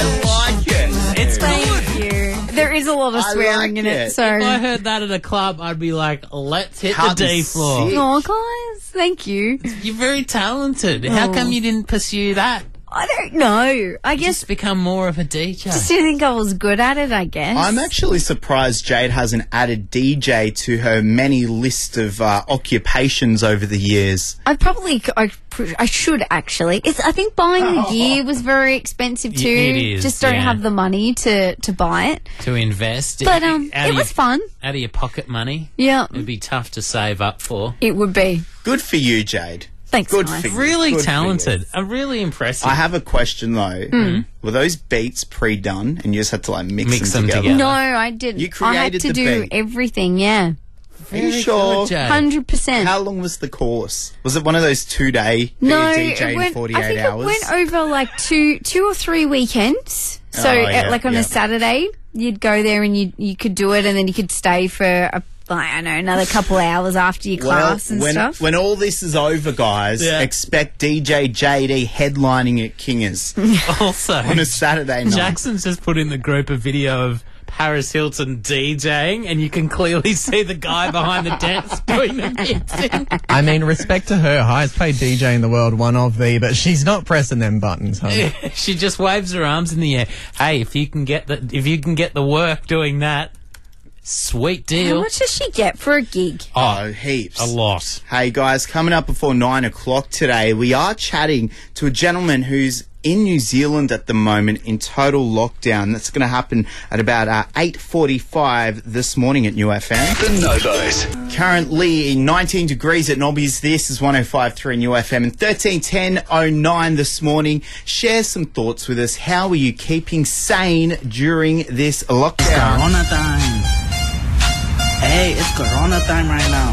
I like it. It's Thank you. There is a lot of I swearing like in it, it. so. If I heard that at a club, I'd be like, let's hit Cut the D and floor. sit. Oh, guys, thank you. You're very talented. How Oh. come you didn't pursue that? I don't know. I guess Just become more of a D J. just didn't think I was good at it, I guess. I'm actually surprised Jade hasn't added D J to her many list of uh, occupations over the years. I probably, I, I should actually. It's, I think buying the gear was very expensive too. It is, Just don't yeah. have the money to, to buy it. To invest. But um, out it of was your, fun. Out of your pocket money. Yeah, It'd be tough to save up for. it would be. Good for you, Jade. Thanks, Good guys. for you. Really Good for talented. you. Uh, really impressive. I have a question though. Hmm. Were those beats pre-done and you just had to like mix, Mix them, them together? together. No, I didn't. You I had created to the do beat. everything. Yeah, Are you sure? Jade. hundred percent. How long was the course? Was it one of those two-day No, D J it in went. forty-eight I think hours? it went over like two, two or three weekends. So, Oh, uh, yeah, like on yeah. a Saturday, you'd go there and you you could do it, and then you could stay for a, I don't know, another couple of hours after your class and when, stuff. when all this is over, guys, Yeah. expect D J J D headlining at Kingers Also, on a Saturday night. Jackson's just put in the group a video of Paris Hilton DJing, and you can clearly see the guy behind the desk doing the mixing. I mean, respect to her, highest paid D J in the world, one of the, but she's not pressing them buttons, huh? She just waves her arms in the air. Hey, if you can get the if you can get the work doing that, sweet How deal. much does she get for a gig? Oh, heaps. A lot. Hey, guys, coming up before nine o'clock today, we are chatting to a gentleman who's in New Zealand at the moment in total lockdown. That's going to happen at about uh, eight forty-five this morning at New F M. The Novos. Currently nineteen degrees at Nobby's. This is one oh five point three New F M and thirteen ten oh nine this morning. Share some thoughts with us. How are you keeping sane during this lockdown? Corona time. Hey, it's Corona time right now.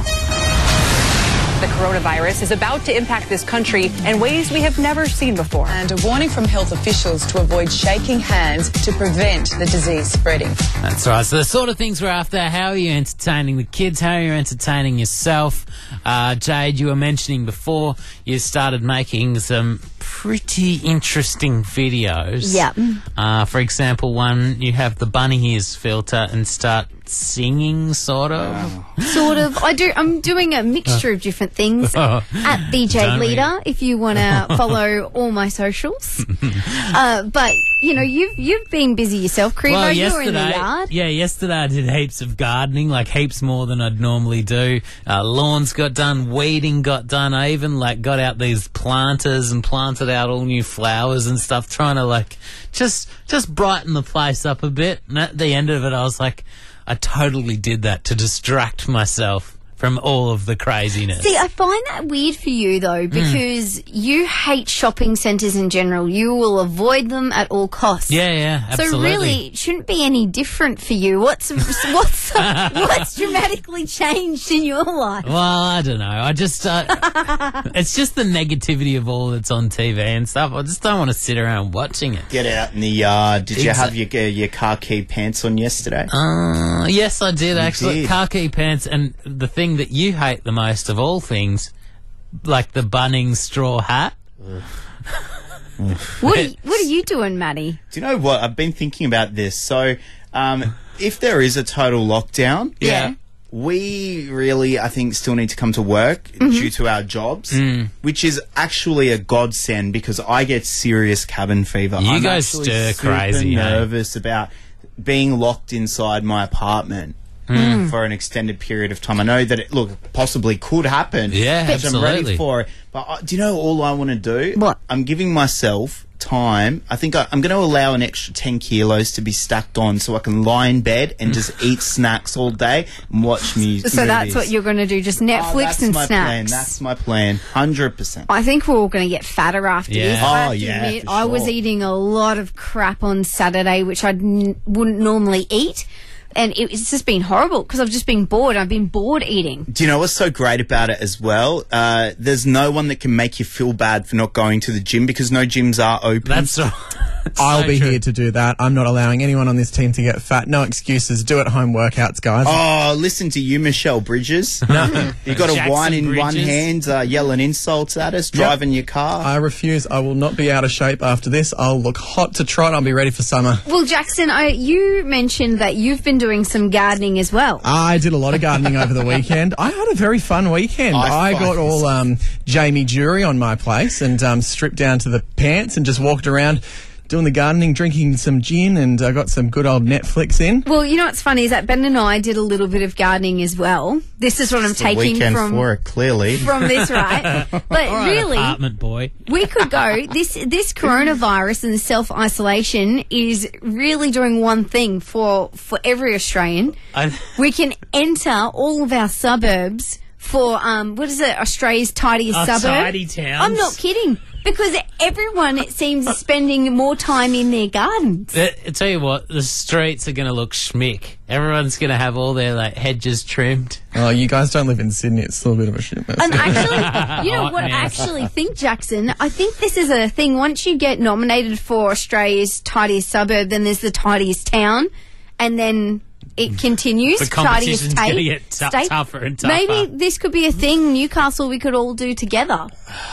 The coronavirus is about to impact this country in ways we have never seen before. And a warning from health officials to avoid shaking hands to prevent the disease spreading. That's right. So the sort of things we're after. How are you entertaining the kids? How are you entertaining yourself? Uh, Jade, you were mentioning before you started making some pretty interesting videos. Yeah. Uh, for example, one, you have the bunny ears filter and start singing, sort of. Sort of. I do. I'm doing a mixture of different things Oh. at D J Don't Leader. If you want to follow all my socials, uh, but you know, you've you've been busy yourself, Crevo. Well, you were in the yesterday, yard. yeah, yesterday I did heaps of gardening, like heaps more than I'd normally do. Uh, lawns got done, weeding got done. I even like got out these planters and planted out all new flowers and stuff, trying to like just just brighten the place up a bit. And at the end of it, I was like, I totally did that to distract myself from all of the craziness. See, I find that weird for you, though, because you hate shopping centres in general. You will avoid them at all costs. Yeah, yeah, absolutely. So really, it shouldn't be any different for you. What's what's what's dramatically changed in your life? Well, I don't know. I just, uh, it's just the negativity of all that's on T V and stuff. I just don't want to sit around watching it. Get out in the yard. Did you Exa- have your uh, your khaki pants on yesterday? Uh, yes, I did, You actually. did. Khaki pants, and the thing that you hate the most of all things, like the Bunnings straw hat. What are, you, what are you doing, Maddie? Do you know what? I've been thinking about this. So, um, if there is a total lockdown, Yeah. we really, I think, still need to come to work Mm-hmm. due to our jobs, Mm. which is actually a godsend because I get serious cabin fever. You I'm go actually stir super crazy, eh? nervous about being locked inside my apartment. Mm. For an extended period of time. I know that it, look, possibly could happen. Yeah, which I'm ready absolutely. for it. But uh, do you know all I want to do? What? I'm giving myself time. I think I, I'm going to allow an extra ten kilos to be stacked on so I can lie in bed and just eat snacks all day and watch music. So that's what you're going to do, just Netflix Oh, that's and my snacks. plan. That's my plan. one hundred percent. I think we're all going to get fatter after Yeah. this. I Oh, have to yeah, admit, for I was sure. eating a lot of crap on Saturday, which I n- wouldn't normally eat. And it, it's just been horrible because I've just been bored. I've been bored eating. Do you know what's so great about it as well? Uh, there's no one that can make you feel bad for not going to the gym because no gyms are open. That's right. I'll so be true. here to do that. I'm not allowing anyone on this team to get fat. No excuses. Do at home workouts, guys. Oh, listen to you, Michelle Bridges. No. You got a Jackson wine in one Bridges. hand, uh, yelling insults at us, driving your car. I refuse. I will not be out of shape after this. I'll look hot to trot. I'll be ready for summer. Well, Jackson, I, you mentioned that you've been doing some gardening as well. I did a lot of gardening over the weekend. I had a very fun weekend. I I, find got all um, Jamie Jury on my place and um, stripped down to the pants and just walked around doing the gardening, drinking some gin, and I got some good old Netflix in. Well, you know what's funny is that Ben and I did a little bit of gardening as well. This is what I'm It's the taking weekend from for it, clearly. from this, right? But All right, really, apartment boy. we could go. This this coronavirus and self isolation is really doing one thing for for every Australian. I, We can enter all of our suburbs for um what is it? Australia's tidiest Our suburb. tidy towns. I'm not kidding. Because everyone, it seems, is spending more time in their gardens. I I tell you what, the streets are going to look schmick. Everyone's going to have all their like hedges trimmed. Oh, you guys don't live in Sydney. It's still a bit of a shit mess. And actually, you know Hot what I mess. actually think, Jackson? I think this is a thing. Once you get nominated for Australia's tidiest suburb, then there's the tidiest town, and then it continues. The tidiest competition's going to state. get t- state. tougher and tougher. Maybe this could be a thing, Newcastle, we could all do together.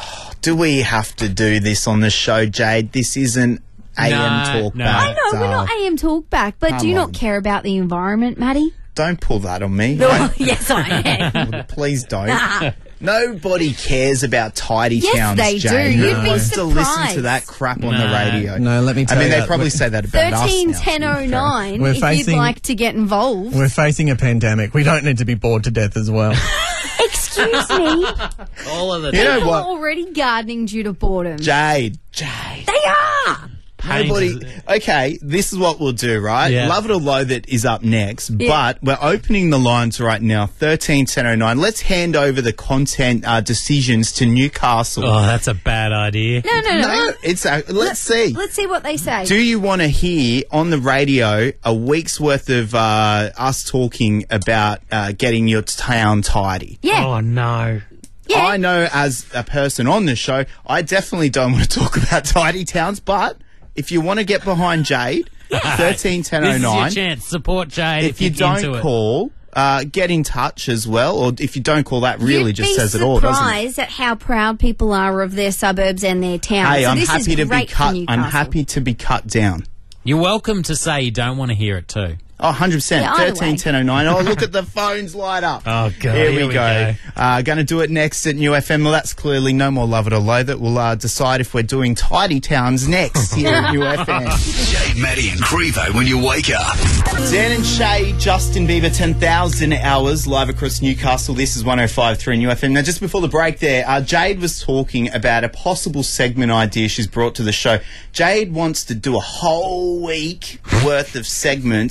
Do we have to do this on the show, Jade? This isn't A M No, Talk no. Back. I know, we're not A M Talk back, but Come do you on. not care about the environment, Maddie? Don't pull that on me. Yes, I am. Please don't. Nobody cares about tidy Yes, towns, they do. Jade. You'd Who be wants to listen surprised. to that crap on the No. radio? No, let me tell I mean, you they that. probably We're- say that about us Thirteen now, ten to oh be fair. nine. We're If you'd facing- like to get involved. We're facing a pandemic. We don't need to be bored to death as well. Excuse me. all of the You know People what? are already gardening due to boredom. Jade, Jade. They are. Nobody. Okay, this is what we'll do, right? Yeah. Love It or Loathe It is up next, Yeah. but we're opening the lines right now. Thirteen ten oh nine. Let's hand over the content uh, decisions to Newcastle. Oh, that's a bad idea. No, no, no. No, it's a, let's see. Let's see what they say. Do you want to hear on the radio a week's worth of uh, us talking about uh, getting your town tidy? yeah. Oh, no. yeah. I know as a person on the show, I definitely don't want to talk about tidy towns, but if you want to get behind Jade, thirteen ten oh This is your nine. chance. Support Jade if, If you you're into don't it. call, uh, get in touch as well. Or if you don't call, that really You'd just be says it all, doesn't it? surprised at how proud people are of their suburbs and their towns. Hey, so I'm this happy is to be great for cut. I'm Newcastle. happy to be cut down. You're welcome to say you don't want to hear it too. Oh, one hundred percent. Yeah, either thirteen way. ten oh nine. Oh, look at the phones light up. Oh, God. Here, Here we we go. go. Uh, going to do it next at New F M. Well, that's clearly no more Love It or Loathe It. We'll uh, decide if we're doing Tidy Towns next here at New F M. Jade, Maddie and Crevo when you wake up. Dan and Shay, Justin Bieber, ten thousand hours live across Newcastle. This is one oh five point three New F M. Now, just before the break there, uh, Jade was talking about a possible segment idea she's brought to the show. Jade wants to do a whole week worth of segments on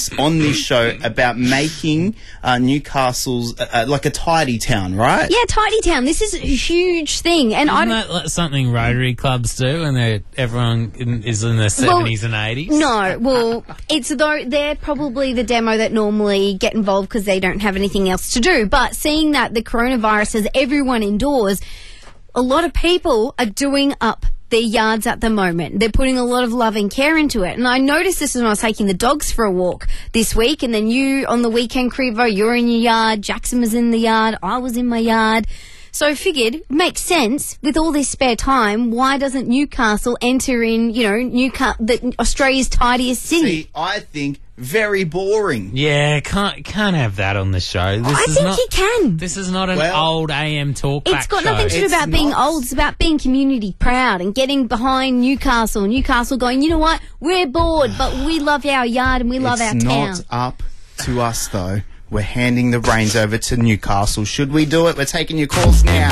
this show about making uh, Newcastle's uh, uh, like a tidy town, right? Yeah, tidy town. This is a huge thing, and I Isn't don't- that like something Rotary clubs do, and they're everyone in, is in their seventies and eighties? No, well, it's though they're probably the demo that normally get involved because they don't have anything else to do. But seeing that the coronavirus has everyone indoors, a lot of people are doing up their yards at the moment. They're putting a lot of love and care into it. And I noticed this when I was taking the dogs for a walk this week. And then you on the weekend, Crevo, you're in your yard. Jackson was in the yard. I was in my yard. So I figured, it makes sense with all this spare time. Why doesn't Newcastle enter in, you know, Newcastle, the, Australia's tidiest city? See, I think very boring. Yeah, can't can't have that on the show. This I is think not, you can. This is not an Well, old A M talk It's got show. nothing to do It's about being not. old. It's about being community proud and getting behind Newcastle. Newcastle going, you know what? We're bored, but we love our yard and we love it's our town. not up to us, though. We're handing the reins over to Newcastle. Should we do it? We're taking your calls now.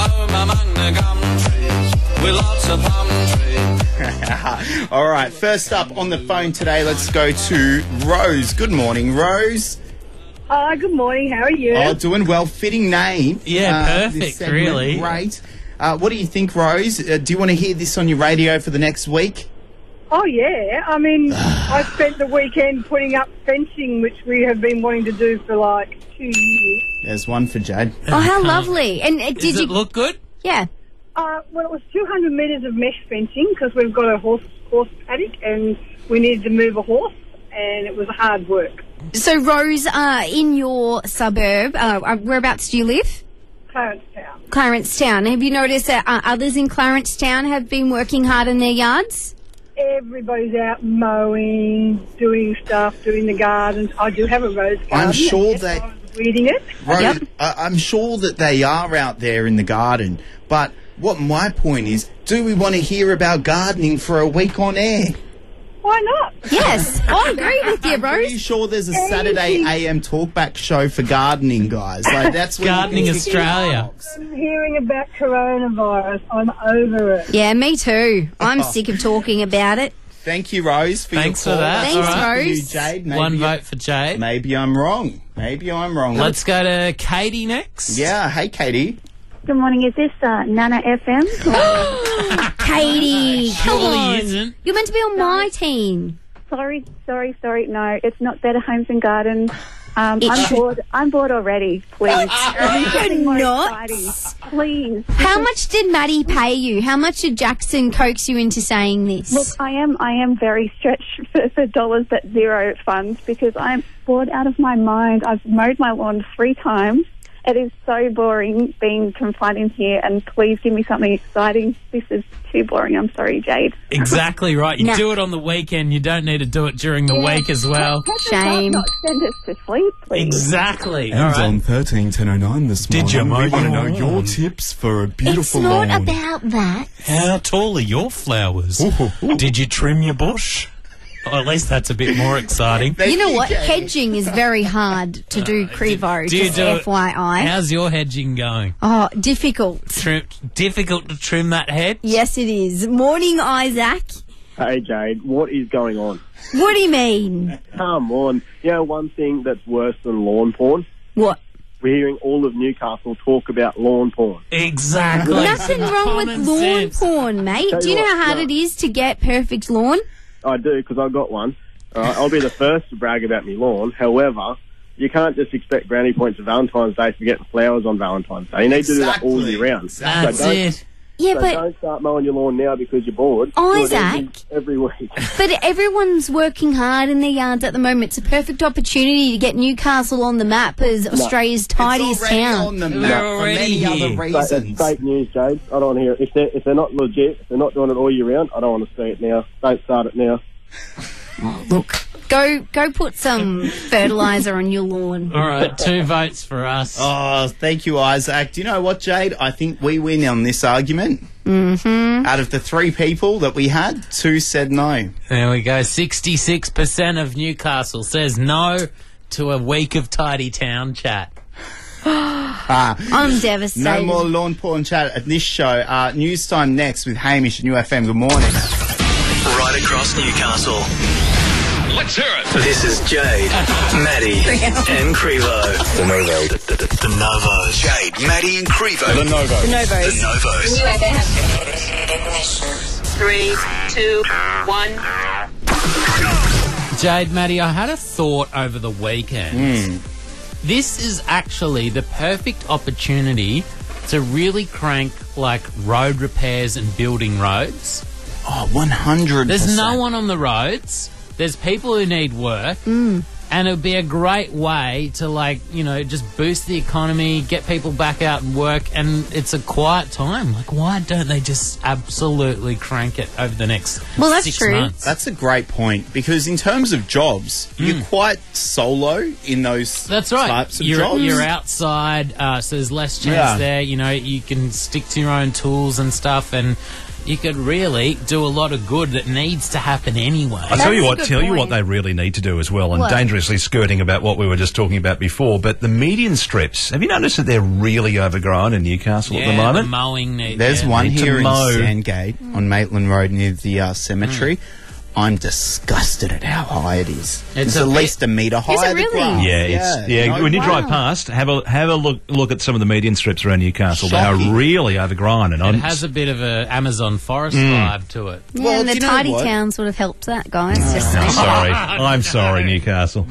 All right, first up on the phone today, let's go to Rose. Good morning, Rose. Hi, good morning. How are you? Oh, doing well. Fitting name. Yeah, uh, perfect, this segment. really. Great. Uh, what do you think, Rose? Uh, do you want to hear this on your radio for the next week? Oh, yeah. I mean, I spent the weekend putting up fencing, which we have been wanting to do for like two years. There's one for Jade. Oh, how lovely. And uh, did Does you it look good? Yeah. Uh, well, it was two hundred metres of mesh fencing because we've got a horse horse paddock and we needed to move a horse, and it was hard work. So, Rose, uh, in your suburb, uh, uh, whereabouts do you live? Clarence Town. Clarence Town. Have you noticed that uh, others in Clarence Town have been working hard in their yards? Everybody's out mowing, doing stuff, doing the gardens. I do have a rose garden. I'm sure Yes, that- I was weeding it. Rose, I- I'm sure that they are out there in the garden, but what my point is, do we want to hear about gardening for a week on air? Why not? Yes, I agree with you, I'm pretty Rose. sure there's a Saturday A M talkback show for gardening, guys. Like that's when Gardening you can kick Australia. rocks. I'm hearing about coronavirus. I'm over it. Yeah, me too. I'm sick of talking about it. Thank you, Rose, for Thanks your for call. that. Thanks, All right. Rose. You, Jade. Maybe One vote for Jade. Maybe I'm wrong. Maybe I'm wrong. Let's go to Katie next. Yeah. Hey, Katie. Good morning. Is this uh, Nana F M? Katie, come Surely on. isn't. You're meant to be on my team. Sorry, sorry, sorry. No, it's not Better Homes and Gardens. Um, It I'm should- bored. I'm bored already. Please. Give me something more not. exciting. Please. How much did Maddie pay you? How much did Jackson coax you into saying this? Look, I am. I am very stretched for, for dollars that zero funds because I'm bored out of my mind. I've mowed my lawn three times. It is so boring being confined in here, and please give me something exciting. This is too boring. I'm sorry, Jade. Exactly right. You Nah. do it on the weekend. You don't need to do it during the week as well. Shame. Not send us to sleep, please. Exactly. All And right. on thirteen ten oh nine this Did morning, you mow we want to your know your lawn? tips for a It's beautiful not lawn. about that. How tall are your flowers? Did you trim your bush? Well, at least that's a bit more exciting. You know what? Hedging is very hard to do, Crevo, Do you just do it- F Y I. How's your hedging going? Oh, difficult. Trim, difficult to trim that head? Yes, it is. Morning, Isaac. Hey Jade, what is going on? What do you mean? Come on. You know one thing that's worse than lawn porn? What? We're hearing all of Newcastle talk about lawn porn. Exactly. Nothing wrong with Common lawn sense. porn, mate. Tell Do you you know what, how hard no. it is to get perfect lawn? I do, because I've got one. All right, I'll be the first to brag about my lawn. However, you can't just expect brownie points for Valentine's Day for getting flowers on Valentine's Day. You need to do that all year round. That's so don't, it. Yeah, so but don't start mowing your lawn now because you're bored. Do it Isaac. every, every week. but everyone's working hard in their yards at the moment. It's a perfect opportunity to get Newcastle on the map as Australia's tidiest already town. on the We're map for already many here. other So that's reasons. fake news, Jade. I don't want to hear it. If they're, if they're not legit, if they're not doing it all year round, I don't want to see it now. Don't start it now. Look, go go put some fertilizer on your lawn. All right, two votes for us. Oh, thank you, Isaac. Do you know what, Jade? I think we win on this argument. Mm-hmm. Out of the three people that we had, two said no. There we go. sixty-six percent of Newcastle says no to a week of Tidy Town chat. Ah, I'm devastated. no more lawn porn chat at this show. Uh, news time next with Hamish at U F M. Good morning. Right across Newcastle. Let's Let's hear it. This is Jade, Maddie, and Crevo. The Novo. The, the, the, the Novos. Jade, Maddie, and Crevo. The Novos. The Novos. The Novos. Three, two, one. Jade, Maddie, I had a thought over the weekend. Mm. This is actually the perfect opportunity to really crank, like, road repairs and building roads. Oh, one hundred percent. There's no one on the roads. There's people who need work. Mm. And it would be a great way to, like, you know, just boost the economy, get people back out and work, and it's a quiet time. Like, why don't they just absolutely crank it over the next Well, that's six true. months? That's a great point, because in terms of jobs, you're quite solo in those That's right. types of you're, jobs. You're outside, uh, so there's less chance Yeah. there. You know, you can stick to your own tools and stuff, and you could really do a lot of good that needs to happen anyway. I tell you That's a what, good tell you what point. they really need to do as well, and What? dangerously skirting about what we were just talking about before, but the median strips. Have you noticed that they're really overgrown in Newcastle yeah, at the moment? mowing need. There's yeah. one Need to here in mow. Sandgate on Maitland Road near the uh, cemetery. I'm disgusted at how high it is. It's, a at bit- least a metre high. Is it the really? grass. Yeah, it's, yeah. no, when you wow. drive past, have a have a look look at some of the median strips around Newcastle. They Shocking. are really overgrown, and It I'm has a bit of a Amazon forest Mm. vibe to it. Yeah, Well, and the do you know tidy what? town sort of helped that, guys. Just I'm saying. sorry. I'm sorry, Newcastle.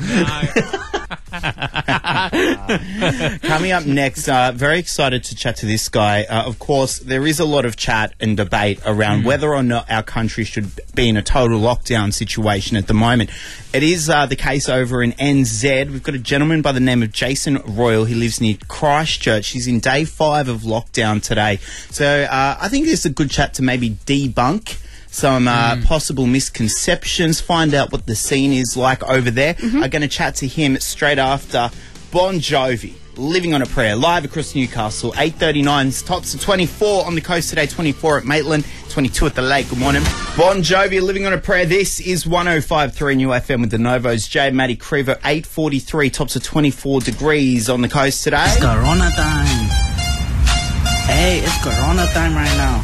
Coming up next, uh, very excited to chat to this guy. Uh, of course, there is a lot of chat and debate around whether or not our country should be in a total lockdown situation at the moment. It is uh, the case over in N Z. We've got a gentleman by the name of Jason Royal. He lives near Christchurch. He's in day five of lockdown today. So uh, I think it's a good chat to maybe debunk some uh, possible misconceptions, find out what the scene is like over there. I'm going to chat to him straight after Bon Jovi, Living on a Prayer, live across Newcastle. eight thirty-nine, tops of twenty-four on the coast today, twenty-four at Maitland, twenty-two at the lake. Good morning. Bon Jovi, Living on a Prayer. This is one oh five point three New F M with the Novos. Jay, Matty, Crevo, eight forty-three, tops of twenty-four degrees on the coast today. It's Corona time. Hey, it's Corona time right now.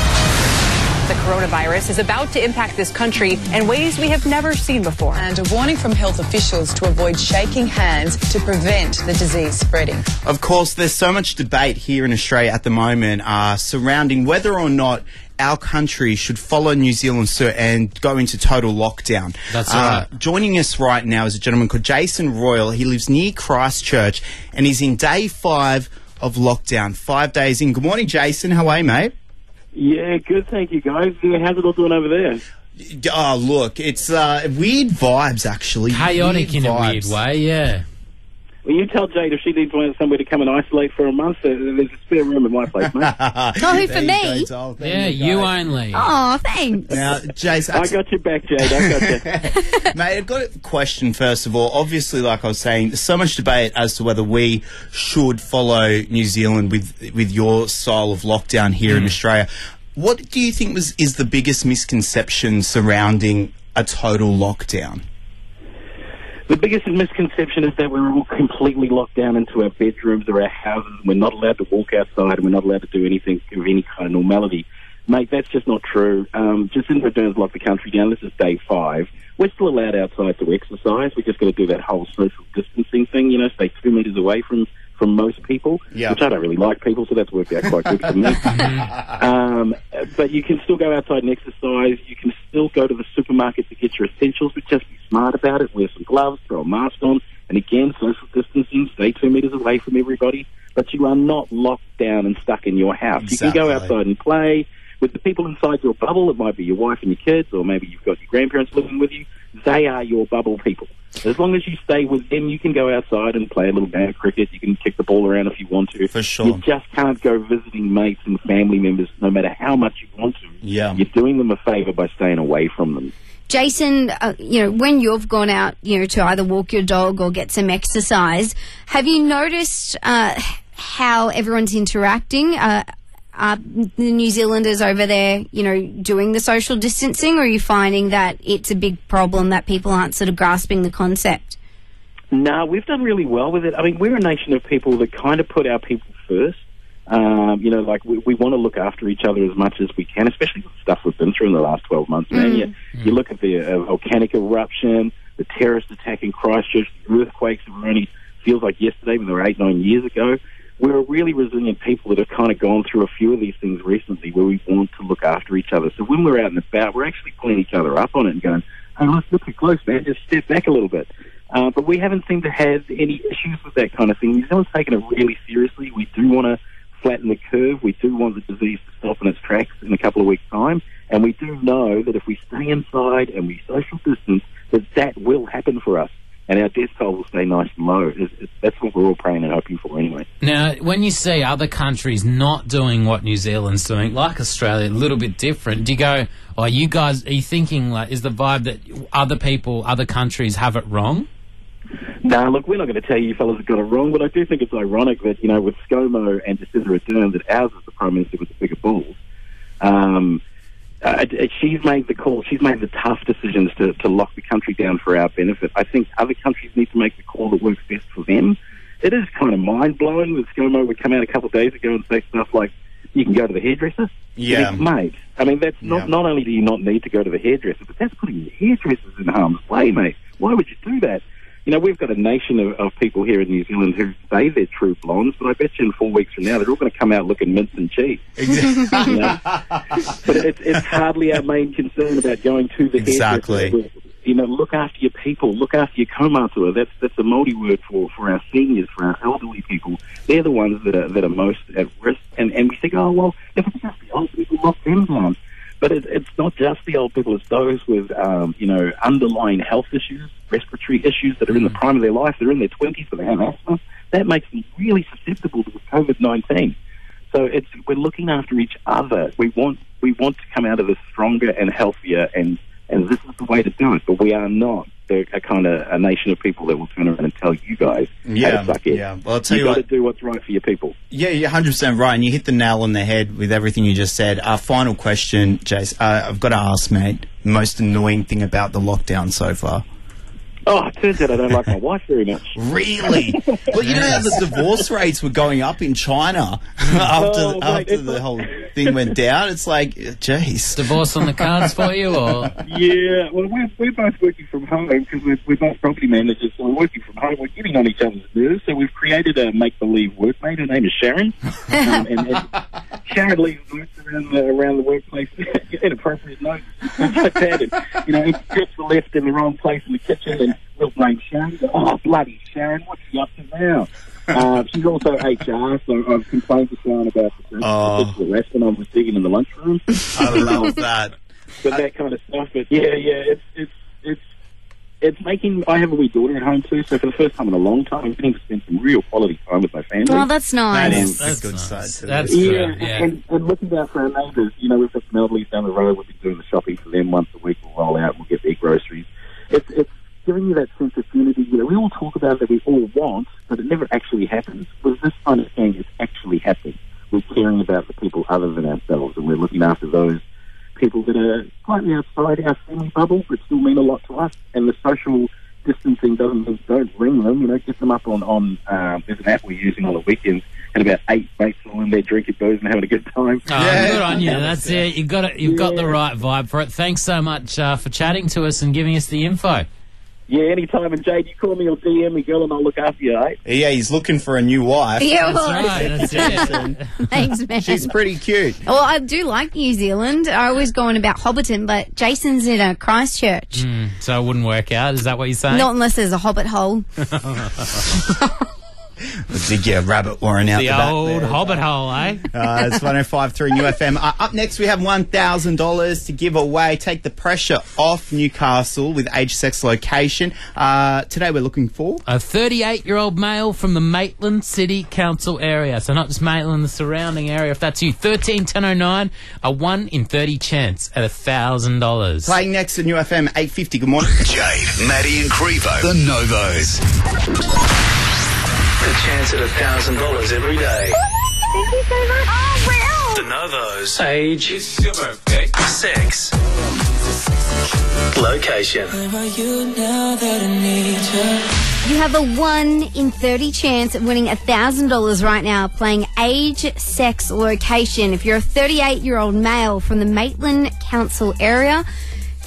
The coronavirus is about to impact this country in ways we have never seen before. And a warning from health officials to avoid shaking hands to prevent the disease spreading. Of course, there's so much debate here in Australia at the moment uh, surrounding whether or not our country should follow New Zealand sir, and go into total lockdown. That's uh, right. Joining us right now is a gentleman called Jason Royal. He lives near Christchurch and he's in day five of lockdown, five days in. Good morning, Jason. How are you, mate? Yeah, good, thank you, guys. Yeah, how's it all doing over there? Oh, look, it's uh, weird vibes, actually. Chaotic Weird in a vibes. weird way, yeah. Well, you tell Jade if she needs somewhere to come and isolate for a month, uh, there's a spare room at my place, mate. No, who for me? Yeah, you only. Oh, thanks. Now, Jason, I got your back, Jade, I got you. Mate, I've got a question first of all. Obviously, like I was saying, there's so much debate as to whether we should follow New Zealand with with your style of lockdown here in Australia. What do you think was is the biggest misconception surrounding a total lockdown? The biggest misconception is that we're all completely locked down into our bedrooms or our houses. We're not allowed to walk outside and we're not allowed to do anything of any kind of normality. Mate, that's just not true. Um, Jacinda Ardern's locked the country down. This is day five. We're still allowed outside to exercise. We're just going to do that whole social distancing thing, you know, stay two metres away from, from most people, Yeah. which I don't really like people, so that's worked out quite good for me. um, but you can still go outside and exercise. You can still go to the supermarket to get your essentials, but just be smart about it. Wear some gloves, throw a mask on, and again, social distancing, stay two metres away from everybody. But you are not locked down and stuck in your house. You can go Exactly. outside and play with the people inside your bubble. It might be your wife and your kids, or maybe you've got your grandparents living with you. They are your bubble people. As long as you stay with them, you can go outside and play a little game of cricket. You can kick the ball around if you want to. For sure. You just can't go visiting mates and family members no matter how much you want to. Yeah. You're doing them a favour by staying away from them. Jason, uh, you know, when you've gone out, you know, to either walk your dog or get some exercise, have you noticed uh, how everyone's interacting? Uh, are the New Zealanders over there, you know, doing the social distancing, or are you finding that it's a big problem that people aren't sort of grasping the concept? No, we've done really well with it. I mean, we're a nation of people that kind of put our people first. Um, you know, like we, we want to look after each other as much as we can, especially with stuff we've been through in the last twelve months, man. Mm. You, you look at the uh, volcanic eruption, the terrorist attack in Christchurch, the earthquakes that were only feels like yesterday when they were eight, nine years ago. We're a really resilient people that have kind of gone through a few of these things recently where we want to look after each other. So when we're out and about, we're actually pulling each other up on it and going, hey, let's look too close, man, just step back a little bit. Uh, but we haven't seemed to have any issues with that kind of thing. New Zealand's taken it really seriously. We do want to flatten the curve. We do want the disease to stop in its tracks in a couple of weeks' time. And we do know that if we stay inside and we social distance, that that will happen for us. And our death toll will stay nice and low. It's, it's, that's what we're all praying and hoping for anyway. Now, when you see other countries not doing what New Zealand's doing, like Australia, a little bit different, do you go, oh, you guys, are you thinking, like, is the vibe that other people, other countries have it wrong? No, look, we're not going to tell you fellas have got it wrong, but I do think it's ironic that, you know, with ScoMo and Jacinda Ardern, that ours is the Prime Minister with the bigger balls. Um... Uh, she's made the call. She's made the tough decisions to, to lock the country down for our benefit. I think other countries need to make the call that works best for them. It is kind of mind-blowing that ScoMo would come out a couple of days ago and say stuff like, you can go to the hairdresser. Yeah. Think, mate, I mean, that's not, Yeah. not only do you not need to go to the hairdresser, but that's putting your hairdressers in harm's way, mate. Why would you do that? You know, we've got a nation of, of people here in New Zealand who say they're true blondes, but I bet you in four weeks from now they're all going to come out looking mince and cheese. Exactly. You know? But it's, it's hardly our main concern about going to the Exactly. hairdresser. You know, look after your people, look after your kaumatua. That's that's a Māori word for, for our seniors, for our elderly people. They're the ones that are that are most at risk. And and we think, oh well, if it's just the old people, lock them down. But it, it's not just the old people; it's those with um, you know underlying health issues, respiratory issues that are in the prime of their life. They're in their twenties, but they have asthma. That makes them really susceptible to COVID nineteen. So it's we're looking after each other. We want we want to come out of this stronger and healthier, and and this is the way to do it. But we are not a, a kind of a nation of people that will turn around and tell you guys Yeah, how to suck it. yeah. Well, I'll tell you got to what- do what's right for your people. Yeah, you're one hundred percent right, and you hit the nail on the head with everything you just said. Our final question, Jace, uh, I've got to ask, mate, most annoying thing about the lockdown so far? Oh, it turns out I don't like my wife very much. Really? Well, you know how the divorce rates were going up in China after, Oh, mate, after it's the like- whole thing went down? It's like, jeez. Divorce on the cards for you, or? Yeah, well, we're, we're both working from home because we're, we're both property managers, so we're working from home. We're getting on each other's nerves, so we've created a make-believe workmate. Her name is Sharon. Um, and, and Sharon leaves work around the, around the workplace inappropriate notes, things like that. And, you know, if gets the left in the wrong place in the kitchen, and we'll blame Sharon. Oh, bloody Sharon, what's she up to now? Uh, she's also H R, so I've complained to Sharon about the Oh. sexual harassment I was receiving in the lunchroom. I love that. But that kind of stuff. But yeah, yeah, it's it's it's it's making. I have a wee daughter at home too, so for the first time in a long time, I'm getting to spend some real quality time with my family. Oh, that's nice. That is That's a good nice. side to That's it. yeah, good, yeah. And, and looking out for our neighbours. You know, we've got some elderlies down the road. We've been doing the shopping for them once a week. We'll roll out. We'll get their groceries. It's it's giving you that sense of unity. You know, we all talk about that we all want, but it never actually happens. With this kind of thing, it's actually happening. We're caring about the people other than ourselves, and we're looking after those people that are slightly outside our family bubble, but still mean a lot to us. And the social distancing doesn't mean don't ring them. You know, get them up on on. Um, there's an app we're using on the weekends, and about eight mates all in there drinking booze and having a good time. Oh, good on you. That's it. You've got it. You've got the right vibe for it. Thanks so much uh, for chatting to us and giving us the info. Yeah, anytime. And Jade, you call me or D M me, girl, and I'll look after you, eh? Yeah, he's looking for a new wife. Yeah, That's well, right. That's it. thanks, man. She's pretty cute. Well, I do like New Zealand. I always go on about Hobbiton, but Jason's in a Christchurch. Mm, so it wouldn't work out. Is that what you're saying? Not unless there's a hobbit hole. We'll dig your rabbit warren out the, the back old there. hobbit hole, eh? Uh, it's one oh five three New F M. Uh, up next, we have one thousand dollars to give away. Take the pressure off Newcastle with age, sex, location. Uh, today, we're looking for... A thirty-eight-year-old male from the Maitland City Council area. So not just Maitland, the surrounding area. If that's you, thirteen ten oh nine, a one in thirty chance at one thousand dollars. Playing next at New F M, eight fifty. Good morning. Jade, Maddie and Crevo. The Novos. A chance at a thousand dollars every day. Thank you so much. Oh, The Novos. Age. It's your birthday. Sex. Location. You have a one in thirty chance of winning one thousand dollars right now playing age, sex, location. If you're a thirty-eight-year-old male from the Maitland Council area,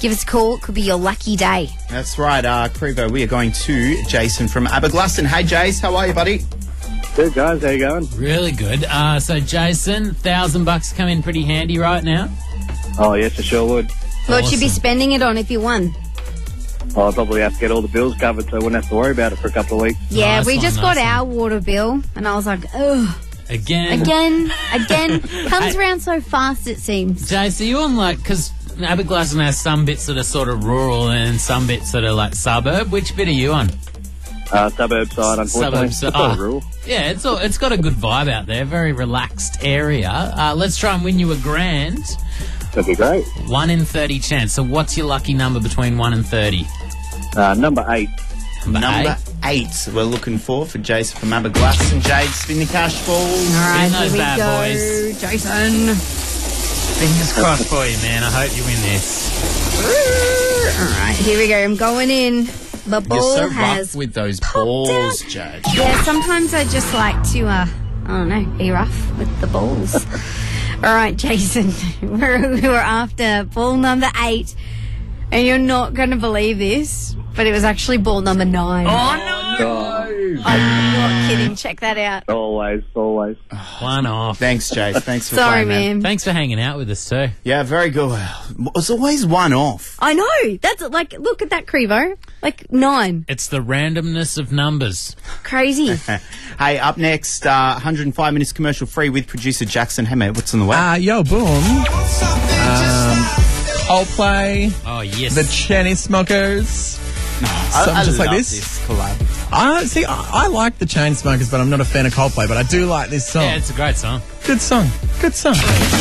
Give us a call. It could be your lucky day. That's right, uh, Crevo. We are going to Jason from Aberglasslyn. Hey, Jace, how are you, buddy? Good, guys. How you going? Really good. Uh, so, Jason, thousand bucks come in pretty handy right now. Oh, yes, I sure would. What would you be spending it on if you won? Oh, I'd probably have to get all the bills covered so I wouldn't have to worry about it for a couple of weeks. Yeah, Nice we one, just nice got our water bill, and I was like, ugh. Again. Again, again. Comes Hey. around so fast, it seems. Jace, are you on, like, because Aberglasslyn has some bits that are sort of rural and some bits that are, like, suburb. Which bit are you on? Uh, suburb side, unfortunately. Suburb side. It's all Oh. rural. Yeah, it's all, it's got a good vibe out there. Very relaxed area. Uh, let's try and win you a grand. That'd be great. One in thirty chance. So what's your lucky number between one and thirty? Uh, number eight. Number, Number eight. eight. We're looking for for Jason from Aberglasslyn. Jade, spin the cash ball. All right, Spin those here we bad go, boys. Jason. Fingers crossed for you, man. I hope you win this. All right, here we go. I'm going in. The ball You're so has rough with those popped balls, out. Jade. Yeah, sometimes I just like to, uh, I don't know, be rough with the balls. All right, Jason, we're, we're after ball number eight, and you're not going to believe this, but it was actually ball number nine. Oh, no! I'm not kidding. Check that out. Always, always. One off. Thanks, Jace. Thanks for Sorry, playing, man. man. Thanks for hanging out with us, too. Yeah, very good. It's always one off. I know. That's like, look at that, Crevo. Like nine. It's the randomness of numbers. Crazy. Hey, up next, uh, one hundred five minutes commercial free with producer Jackson. Hey, mate, what's on the way? Uh, yo, boom. Um, Coldplay. Oh, yes. The Chainsmokers. I, Something I just like love this. this collab. I see. I, I like the Chainsmokers, but I'm not a fan of Coldplay. But I do like this song. Yeah, it's a great song. Good song. Good song.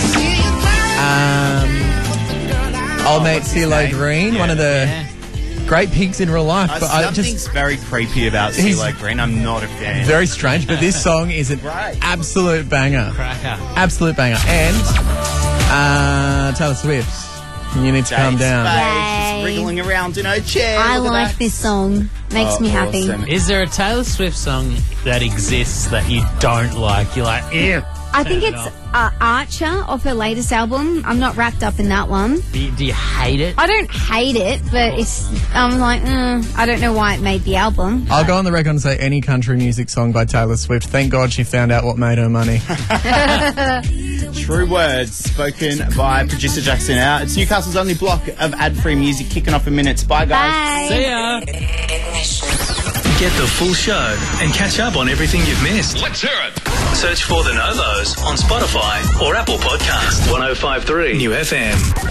Um, old mate what's his CeeLo name? Green, one of the Yeah. great pigs in real life. Uh, but I something's just very creepy about He's- CeeLo Green. I'm not a fan. very strange. But this song is an Right. absolute banger. Cracker. Absolute banger. And uh, Taylor Swift. You need to calm Jace, down. babe, Yay. she's wriggling around in her chair. I Look at like that. this song. Makes Oh, me happy. awesome. Is there a Taylor Swift song that exists that you don't like? You're like, ew. I think Turn it it's off. uh, Archer off her latest album. I'm not wrapped up in that one. Do you, do you hate it? I don't hate it, but it's. I'm like, mm, I don't know why it made the album. I'll go on the record and say any country music song by Taylor Swift. Thank God she found out what made her money. True words spoken by producer Jackson. Out. It's Newcastle's only block of ad-free music kicking off in minutes. Bye, guys. Bye. See ya. Get the full show and catch up on everything you've missed. Let's hear it. Search for The Novos on Spotify or Apple Podcasts. one oh five point three New F M.